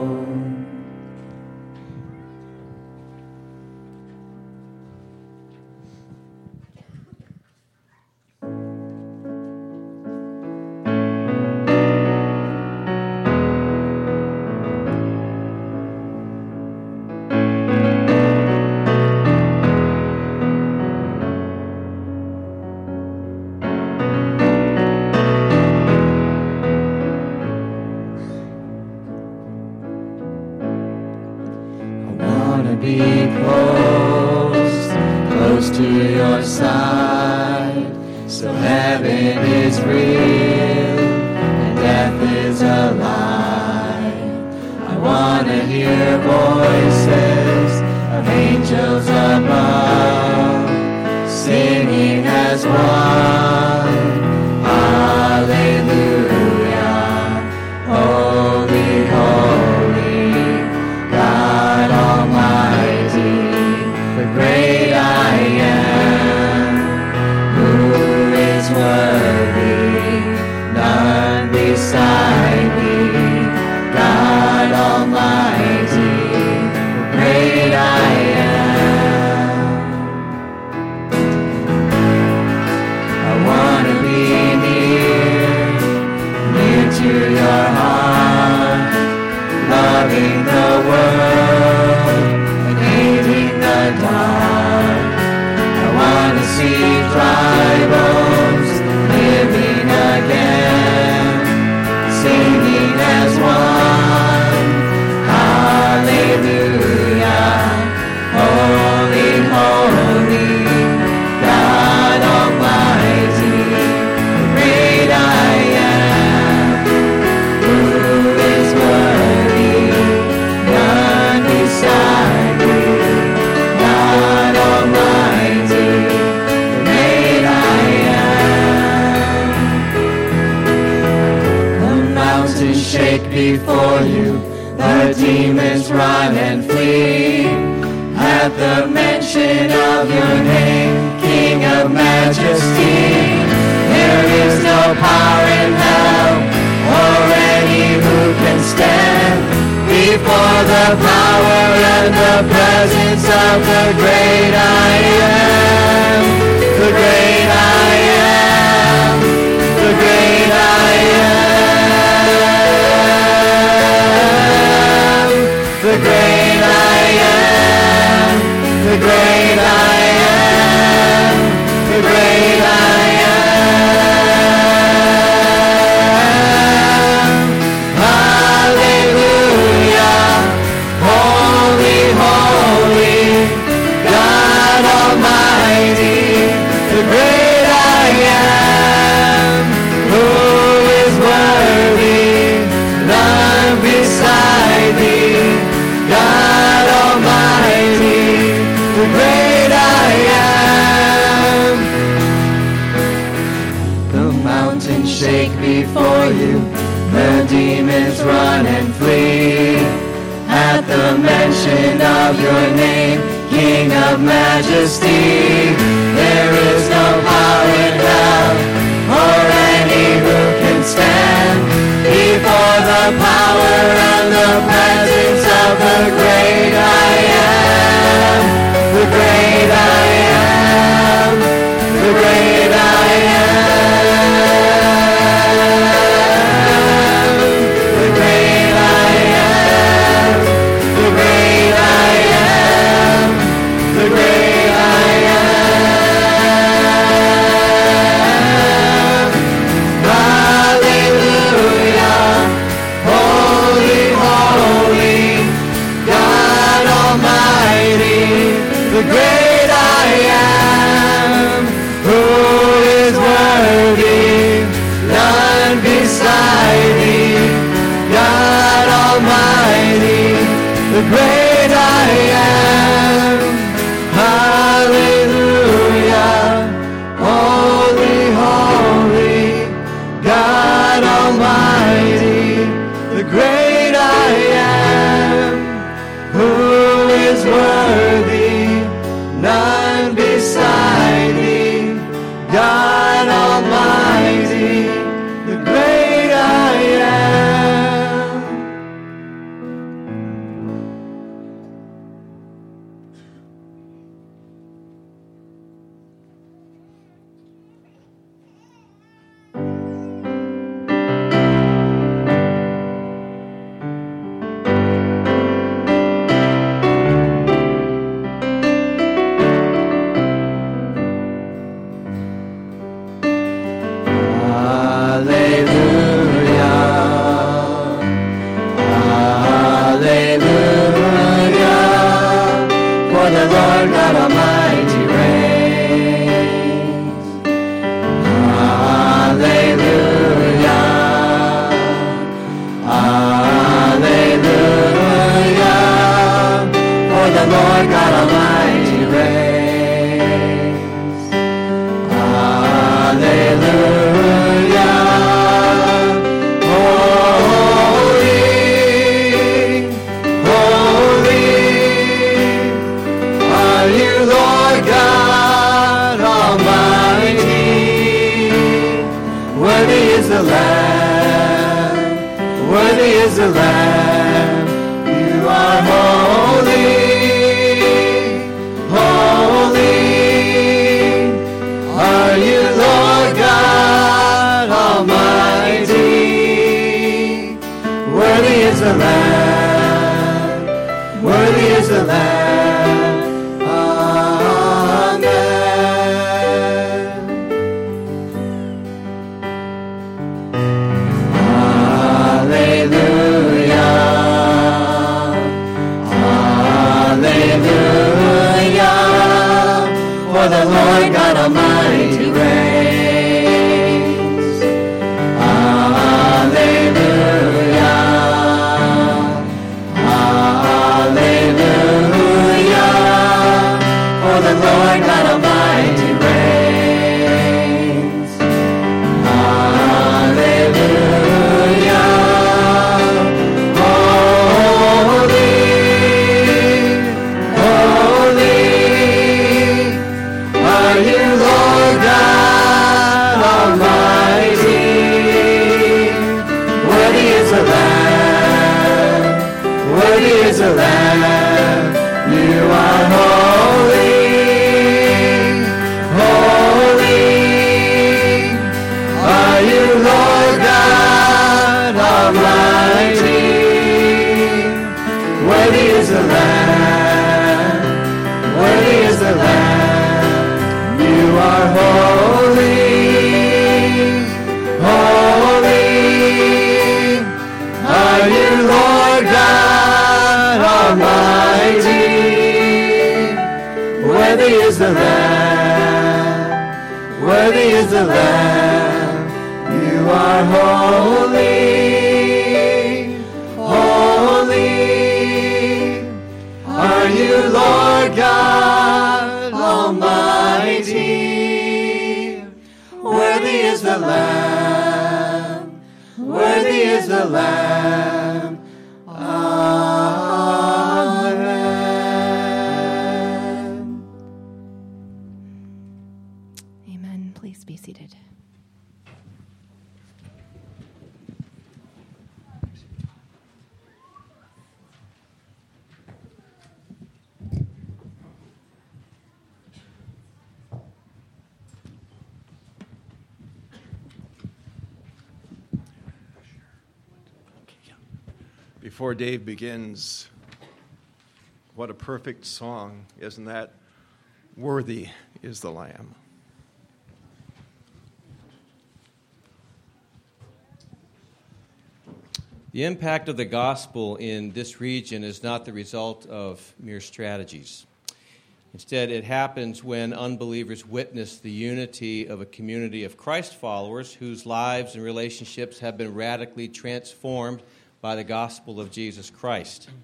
Be close to your side, so heaven is real and death is a lie. I want to hear voices of angels above, singing as one, hallelujah, holy, holy, God Almighty, the great I am, who is worthy, none beside me, God Almighty, the great I am. I want to be near to your heart, loving the world and hating the dark. I want to see dry bones living again, singing as one, hallelujah, holy, holy, God Almighty, the great I am, who is worthy, none beside me, God Almighty, the great I am. The mountains shake before you, the demons run and flee. At the mention of your name, King of majesty, there is no power in hell or any who can stand before the power and the presence of the great I am, the great I am, the great I am, the great I am, the great I am, the great I am. Hallelujah, holy, holy, God Almighty, the great I am, who is worthy, none beside thee, God Almighty, the great I am. The mountains shake before you, the demons run and flee. At the mention of your name, King of majesty, there is no power in hell or any who can stand before the power and the presence of the great I am, the great I am, the great I am. the great I am. Hallelujah. Holy, holy, God Almighty, the great I am. Who is worthy? None beside thee. God Almighty, the great I am. Before Dave begins, what a perfect song, isn't that? Worthy is the Lamb. The impact of the gospel in this region is not the result of mere strategies. Instead, it happens when unbelievers witness the unity of a community of Christ followers whose lives and relationships have been radically transformed by the gospel of Jesus Christ.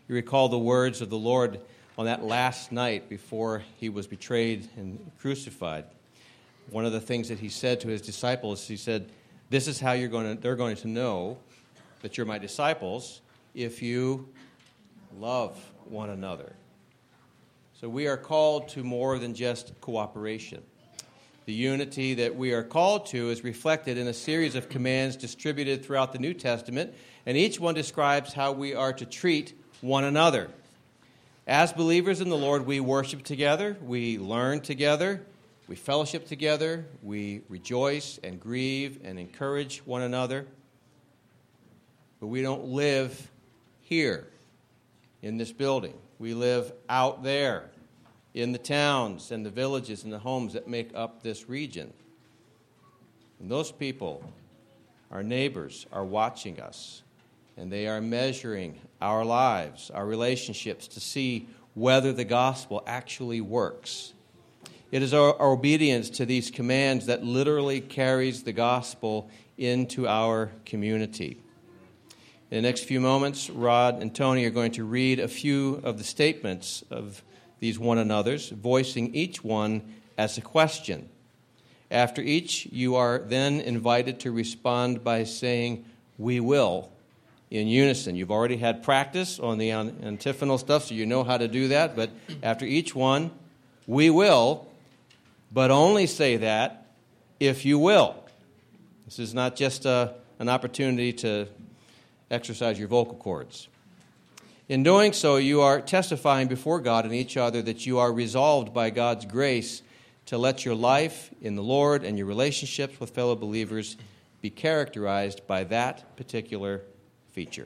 You recall the words of the Lord on that last night before he was betrayed and crucified. One of the things that he said to his disciples, he said, this is how they're going to know that you're my disciples if you love one another. So we are called to more than just cooperation. The unity that we are called to is reflected in a series of commands distributed throughout the New Testament, and each one describes how we are to treat one another. As believers in the Lord, we worship together, we learn together, we fellowship together, we rejoice and grieve and encourage one another. But we don't live here in this building. We live out there in the towns and the villages and the homes that make up this region. And those people, our neighbors, are watching us, and they are measuring our lives, our relationships, to see whether the gospel actually works. It is our obedience to these commands that literally carries the gospel into our community. In the next few moments, Rod and Tony are going to read a few of the statements of these one another's, voicing each one as a question. After each, you are then invited to respond by saying, "We will," in unison. You've already had practice on the antiphonal stuff, so you know how to do that. But after each one, "We will," but only say that if you will. This is not just an opportunity to exercise your vocal cords. In doing so, you are testifying before God and each other that you are resolved by God's grace to let your life in the Lord and your relationships with fellow believers be characterized by that particular feature.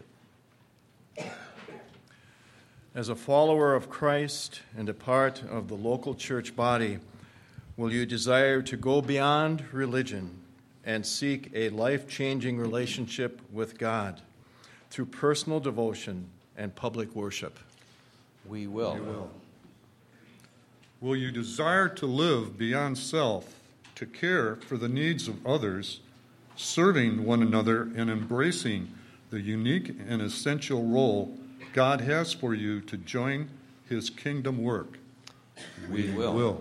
As a follower of Christ and a part of the local church body, will you desire to go beyond religion and seek a life-changing relationship with God through personal devotion and public worship? We will. We will. Will you desire to live beyond self, to care for the needs of others, serving one another and embracing the unique and essential role God has for you to join His kingdom work? We will.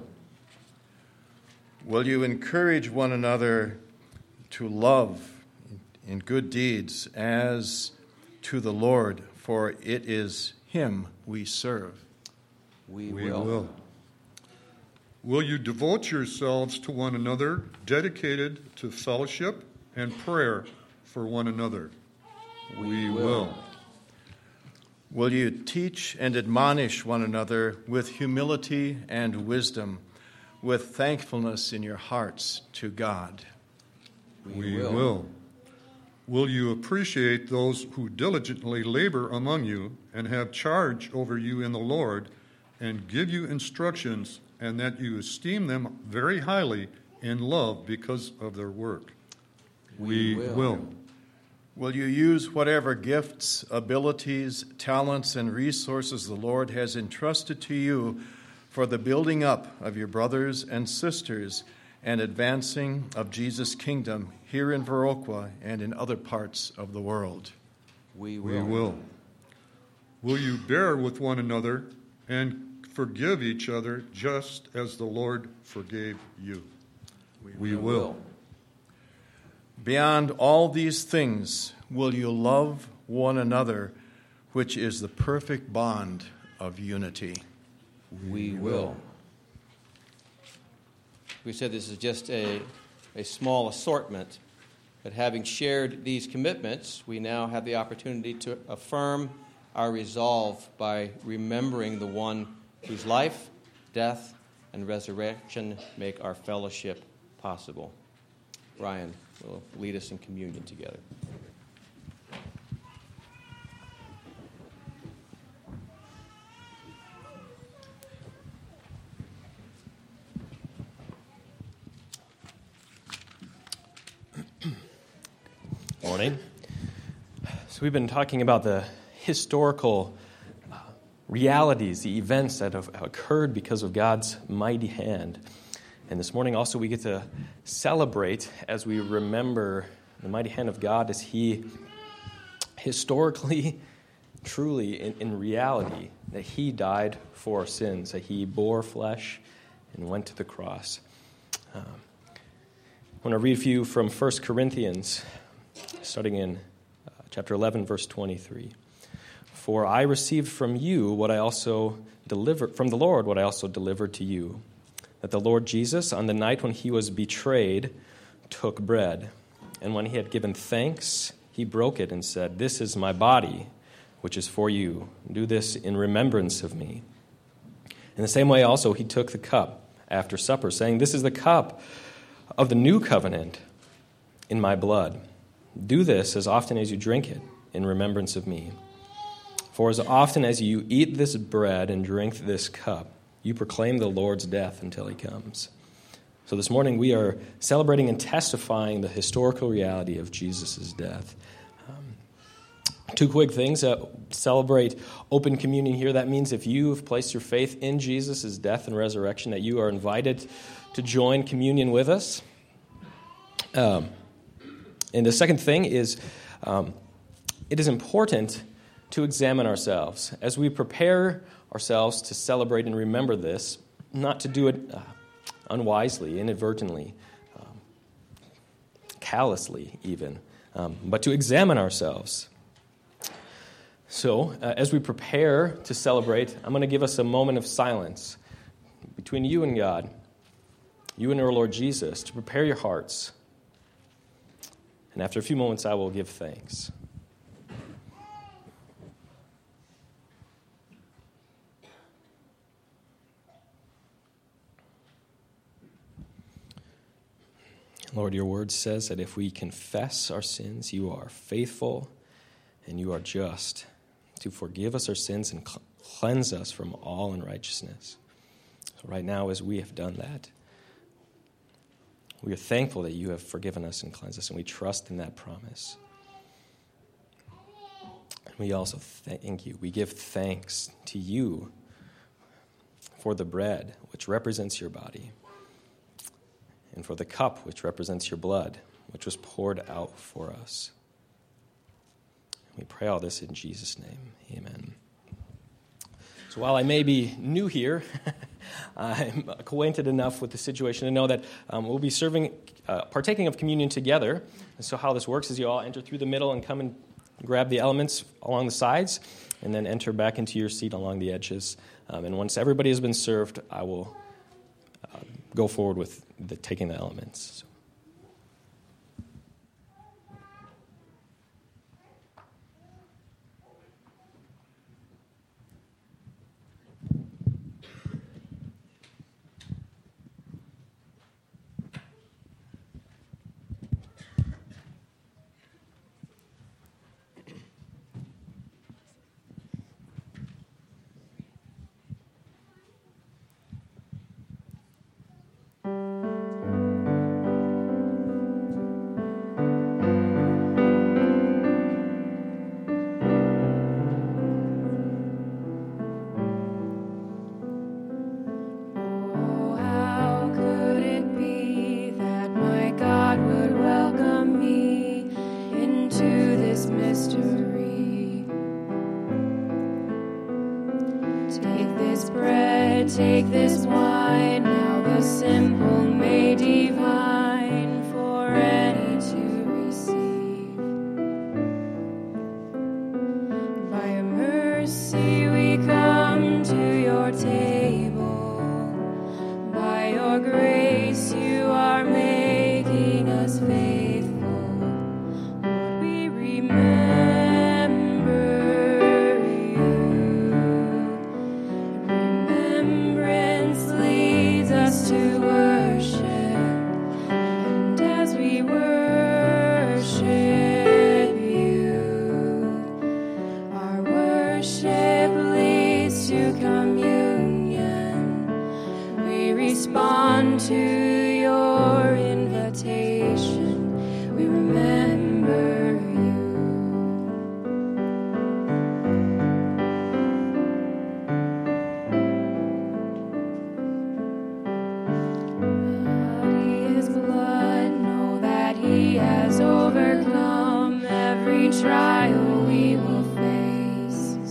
Will you encourage one another to love in good deeds as to the Lord, for it is Him we serve? We will. Will you devote yourselves to one another, dedicated to fellowship and prayer for one another? We will. Will you teach and admonish one another with humility and wisdom, with thankfulness in your hearts to God? We will. Will you appreciate those who diligently labor among you and have charge over you in the Lord and give you instructions, and that you esteem them very highly in love because of their work? We will. Will you use whatever gifts, abilities, talents, and resources the Lord has entrusted to you for the building up of your brothers and sisters and advancing of Jesus' kingdom here in Viroqua and in other parts of the world? We will. We will. Will you bear with one another and forgive each other just as the Lord forgave you? We will. Beyond all these things, will you love one another, which is the perfect bond of unity? We will. We said this is just a small assortment, but having shared these commitments, we now have the opportunity to affirm our resolve by remembering the one whose life, death, and resurrection make our fellowship possible. Ryan will lead us in communion together. Morning. So we've been talking about the historical realities, the events that have occurred because of God's mighty hand. And this morning also we get to celebrate as we remember the mighty hand of God as He historically truly, in reality, that he died for our sins, that he bore flesh and went to the cross. I want to read a few from 1 Corinthians, starting in chapter 11, verse 23. For I received from you what I also delivered from the Lord, what I also delivered to you, that the Lord Jesus, on the night when he was betrayed, took bread, and when he had given thanks, he broke it and said, "This is my body, which is for you. Do this in remembrance of me." In the same way also he took the cup after supper, saying, "This is the cup of the new covenant in my blood. Do this as often as you drink it in remembrance of me. For as often as you eat this bread and drink this cup, you proclaim the Lord's death until he comes." So this morning we are celebrating and testifying the historical reality of Jesus' death. Two quick things. Celebrate open communion here. That means if you have placed your faith in Jesus' death and resurrection, that you are invited to join communion with us. And the second thing is, it is important to examine ourselves as we prepare ourselves to celebrate and remember this, not to do it unwisely, inadvertently, callously even, but to examine ourselves. So, as we prepare to celebrate, I'm going to give us a moment of silence between you and God, you and our Lord Jesus, to prepare your hearts. And after a few moments, I will give thanks. Lord, your word says that if we confess our sins, you are faithful and you are just to forgive us our sins and cleanse us from all unrighteousness. So right now, as we have done that, we are thankful that you have forgiven us and cleansed us, and we trust in that promise. And we also thank you. We give thanks to you for the bread, which represents your body, and for the cup, which represents your blood, which was poured out for us. We pray all this in Jesus' name. Amen. So while I may be new here, I'm acquainted enough with the situation to know that we'll be partaking of communion together. And so how this works is you all enter through the middle and come and grab the elements along the sides, and then enter back into your seat along the edges. And once everybody has been served, I will go forward with taking the elements. Take this wine, now the simple made divine, for any to receive. By your mercy we come to your table. By your grace you are making us faithful. Lord, we remember to worship, and as we worship you, our worship leads to communion. We respond to your invitation. We remember you. He has overcome every trial we will face.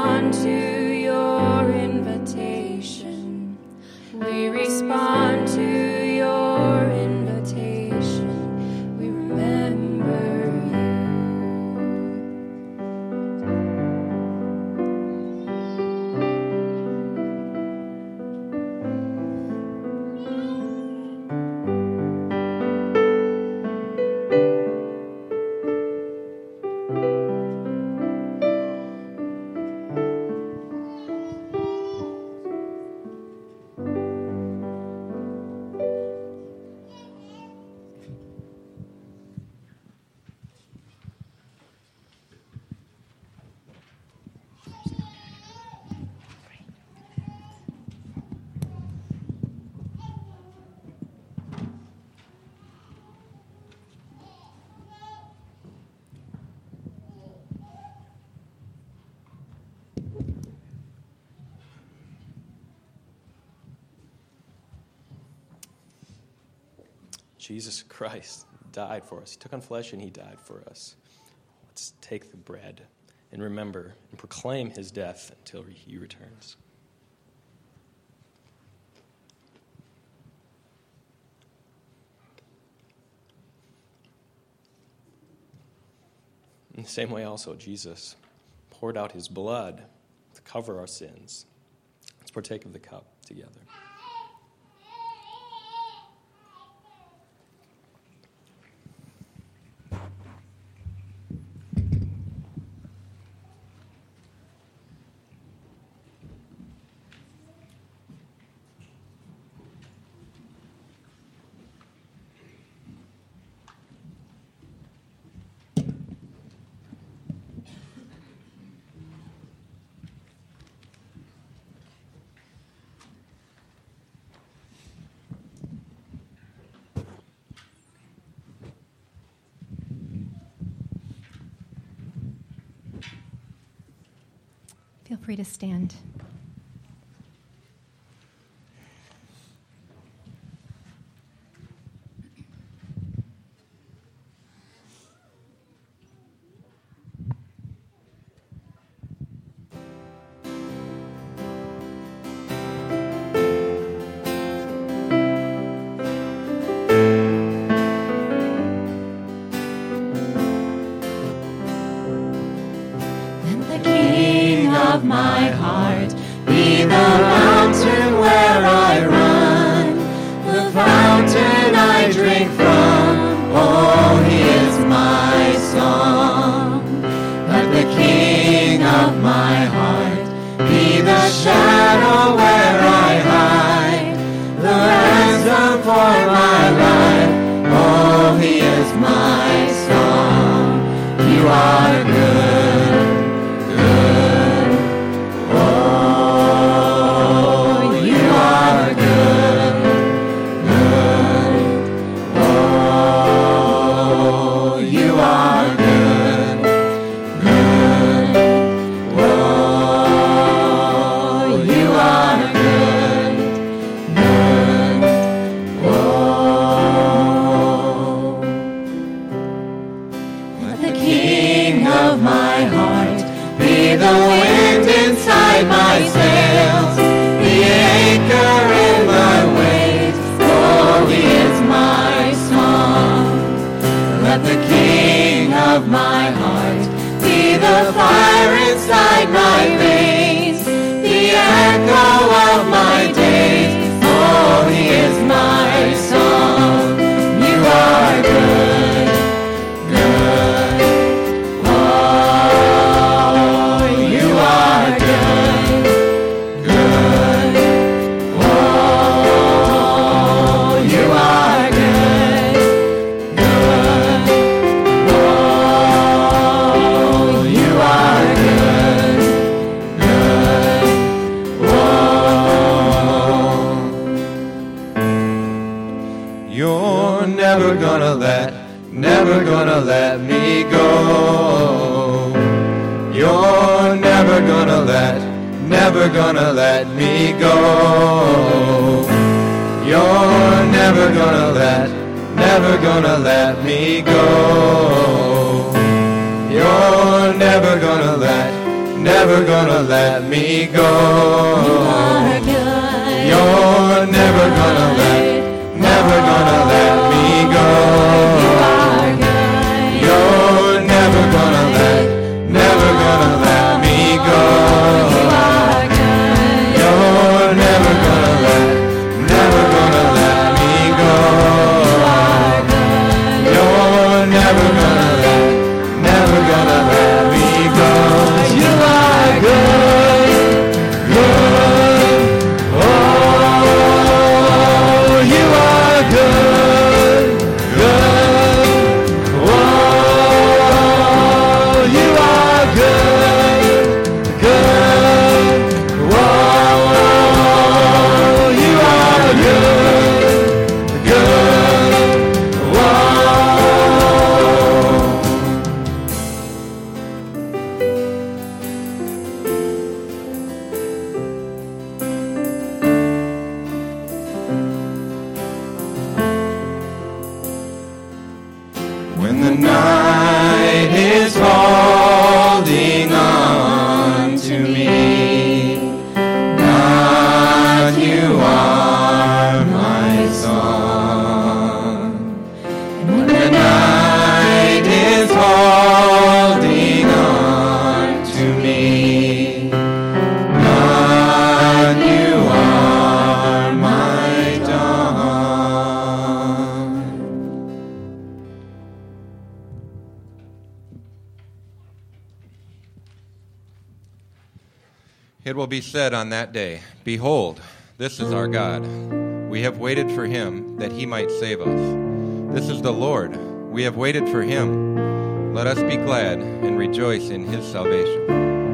respond to your invitation. We respond to your invitation. We remember Jesus Christ died for us. He took on flesh and he died for us. Let's take the bread and remember and proclaim his death until he returns. In the same way also, Jesus poured out his blood to cover our sins. Let's partake of the cup together. Feel free to stand. Of my heart, be the mountain where I run, the fountain I drink from. Oh, he is my song. Let the King of my heart be the shadow where I hide, the ransom for my life. Oh, he is my song. You are good. My sails, the anchor in my waves. Oh, he is my song. Let the King of my heart be the fire inside my veins, the echo of my days. Oh, he is my song. You are good, good. Oh, you are good. Never gonna let me go. You're never gonna let me go. You're never gonna let me go. You're never gonna let never gonna let me go. You're never gonna let me go. You're never gonna let me go. You're never gonna let me go. You're never gonna let me go. You are good, good. Oh, you are good, good. Oh, you are good, good. Oh, you are good, good. When the night is holding on to me, God, you are my song. And when the night is holding on to me, God, you are my dawn. It will be said on that day, Behold, this is our God. We have waited for him that he might save us. This is the Lord. We have waited for him. Let us be glad and rejoice in his salvation.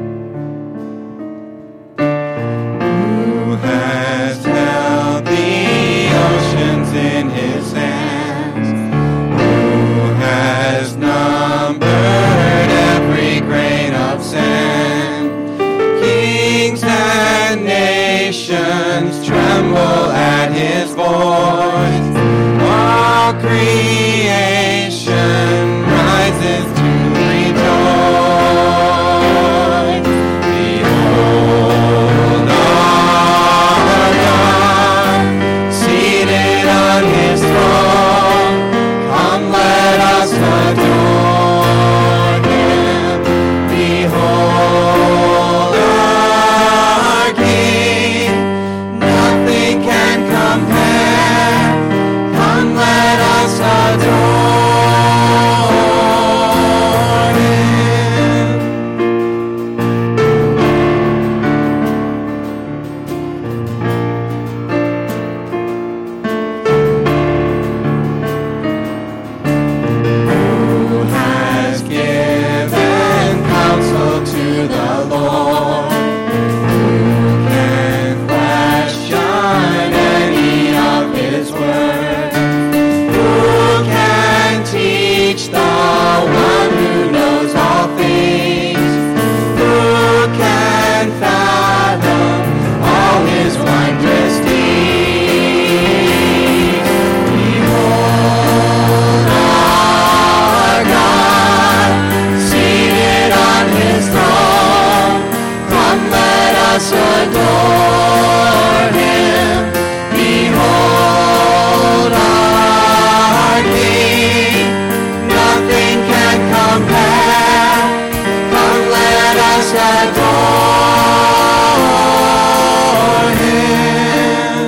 Who has held the oceans in his hands? Who has numbered every grain of sand? Kings and nations tremble at his voice. All creation rises to rejoice. Behold our God, seated on his throne. Come, let us adore him. Behold our King, nothing can compare. Come, let us adore him. Who has given counsel to the Lord? Who can question any of his words? Who can teach the one who knows all things? Who can fathom all his wondrous deeds? Behold our God, seated on his throne. Come, let us adore him. Behold our King, nothing can compare. Come, let us adore him.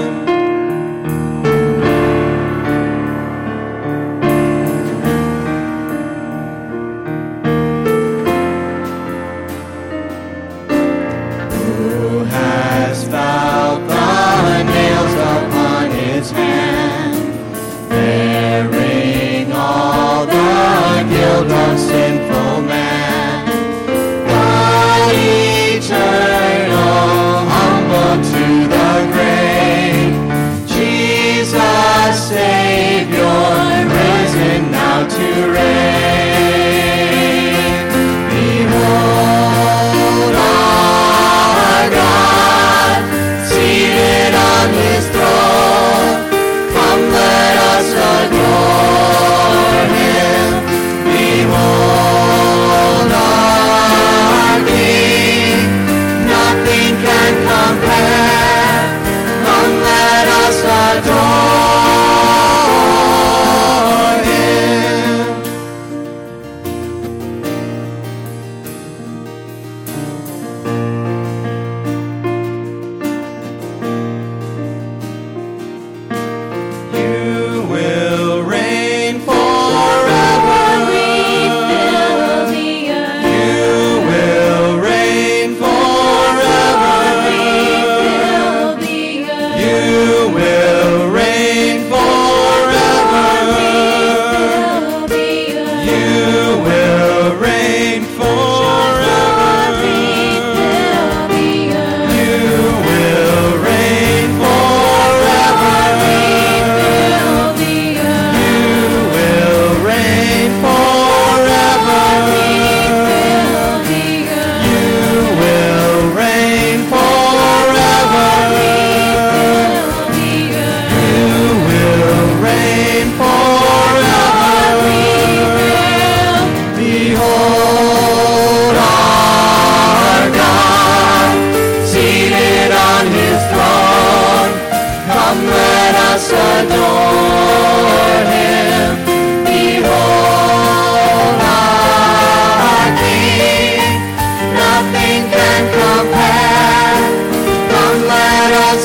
Who has felt the nails upon his hand, bearing all the guilt of sinful man? God eternal, humble to the grave, Jesus Savior, risen now to reign. Behold our God,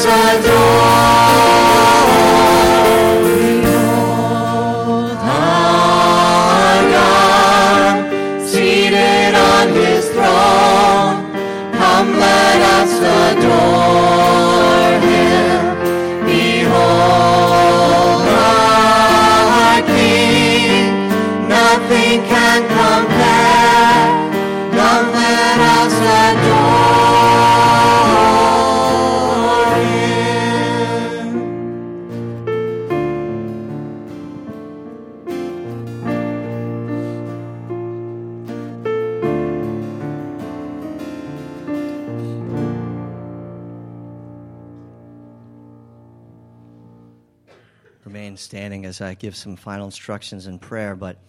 Behold our God, seated on his throne. Come, let us adore him. Behold our King, nothing can compare. Come, let us adore him. Remain standing as I give some final instructions in prayer, but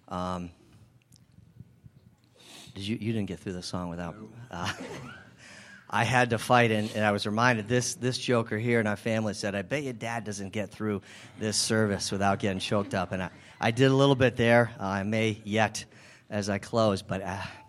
you didn't get through the song without... I had to fight, and I was reminded, this joker here in our family said, I bet your dad doesn't get through this service without getting choked up. And I did a little bit there. I may yet as I close, but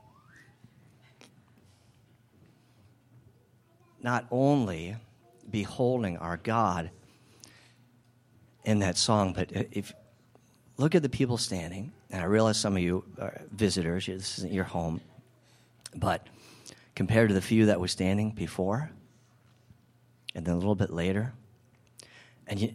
not only beholding our God in that song, but if look at the people standing, and I realize some of you are visitors, this isn't your home, but compared to the few that were standing before, and then a little bit later, and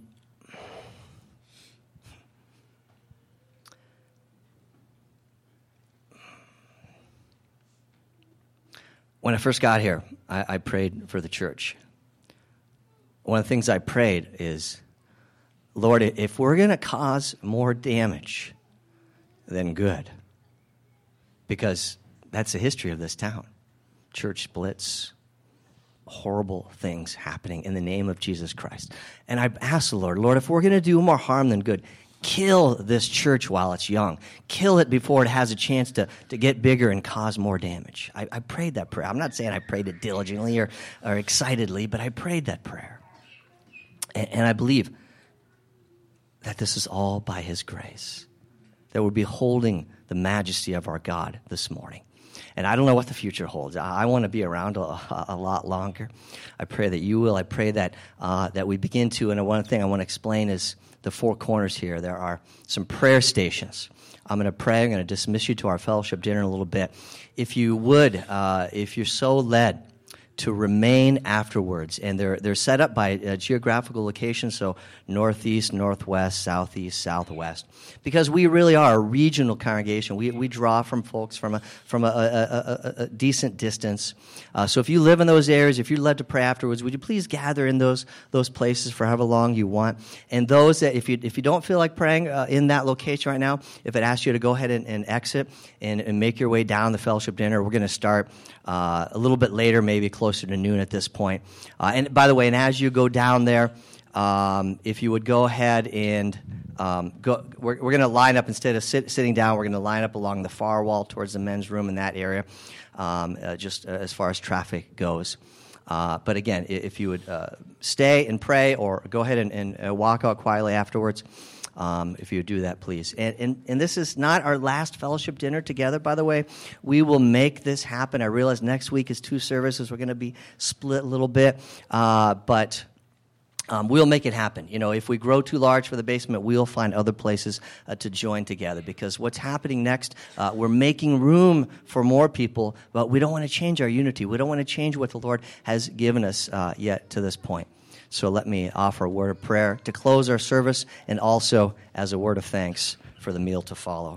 when I first got here, I prayed for the church. One of the things I prayed is, Lord, if we're going to cause more damage than good, because that's the history of this town. Church splits, horrible things happening in the name of Jesus Christ. And I asked the Lord, if we're going to do more harm than good, kill this church while it's young. Kill it before it has a chance to get bigger and cause more damage. I prayed that prayer. I'm not saying I prayed it diligently or excitedly, but I prayed that prayer. And I believe that this is all by his grace, that we're beholding the majesty of our God this morning. And I don't know what the future holds. I want to be around a lot longer. I pray that you will. I pray that that we begin to, and one thing I want to explain is the four corners here. There are some prayer stations. I'm going to pray. I'm going to dismiss you to our fellowship dinner in a little bit. If you would, if you're so led to remain afterwards, and they're set up by geographical location, so northeast, northwest, southeast, southwest, because we really are a regional congregation. We draw from folks from a decent distance. So if you live in those areas, if you're led to pray afterwards, would you please gather in those places for however long you want? And those that if you don't feel like praying in that location right now, if it asks you to go ahead and exit and make your way down the fellowship dinner, we're going to start a little bit later, maybe closer to noon at this point. And by the way, and as you go down there, if you would go ahead and go, we're going to line up instead of sitting down. We're going to line up along the far wall towards the men's room in that area, just as far as traffic goes. But again, if you would stay and pray, or go ahead and walk out quietly afterwards. If you would do that, please. And this is not our last fellowship dinner together, by the way. We will make this happen. I realize next week is 2 services. We're going to be split a little bit. But we'll make it happen. You know, if we grow too large for the basement, we'll find other places to join together. Because what's happening next, we're making room for more people, but we don't want to change our unity. We don't want to change what the Lord has given us yet to this point. So let me offer a word of prayer to close our service, and also as a word of thanks for the meal to follow.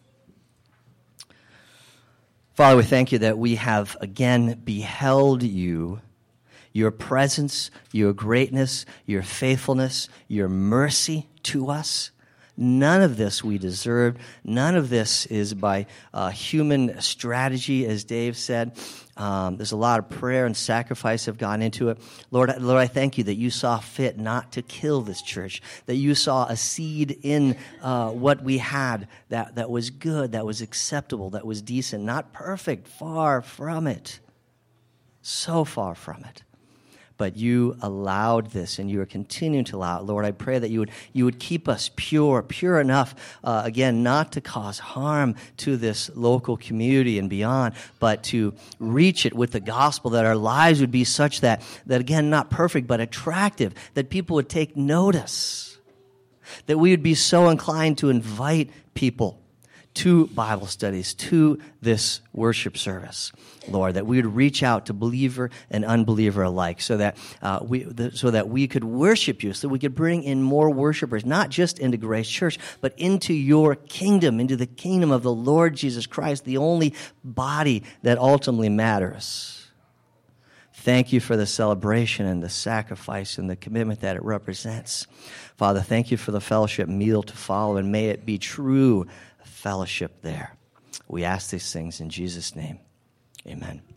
Father, we thank you that we have again beheld you, your presence, your greatness, your faithfulness, your mercy to us. None of this we deserve. None of this is by human strategy, as Dave said. There's a lot of prayer and sacrifice have gone into it. Lord, I thank you that you saw fit not to kill this church, that you saw a seed in what we had that was good, that was acceptable, that was decent, not perfect, far from it, so far from it. but you allowed this, and you are continuing to allow it. Lord, I pray that you would keep us pure enough, again, not to cause harm to this local community and beyond, but to reach it with the gospel, that our lives would be such that again, not perfect, but attractive, that people would take notice, that we would be so inclined to invite people to Bible studies, to this worship service, Lord, that we would reach out to believer and unbeliever alike, so that we could worship you, so we could bring in more worshipers, not just into Grace Church, but into your kingdom, into the kingdom of the Lord Jesus Christ, the only body that ultimately matters. Thank you for the celebration and the sacrifice and the commitment that it represents. Father, thank you for the fellowship meal to follow, and may it be true fellowship there. We ask these things in Jesus' name. Amen.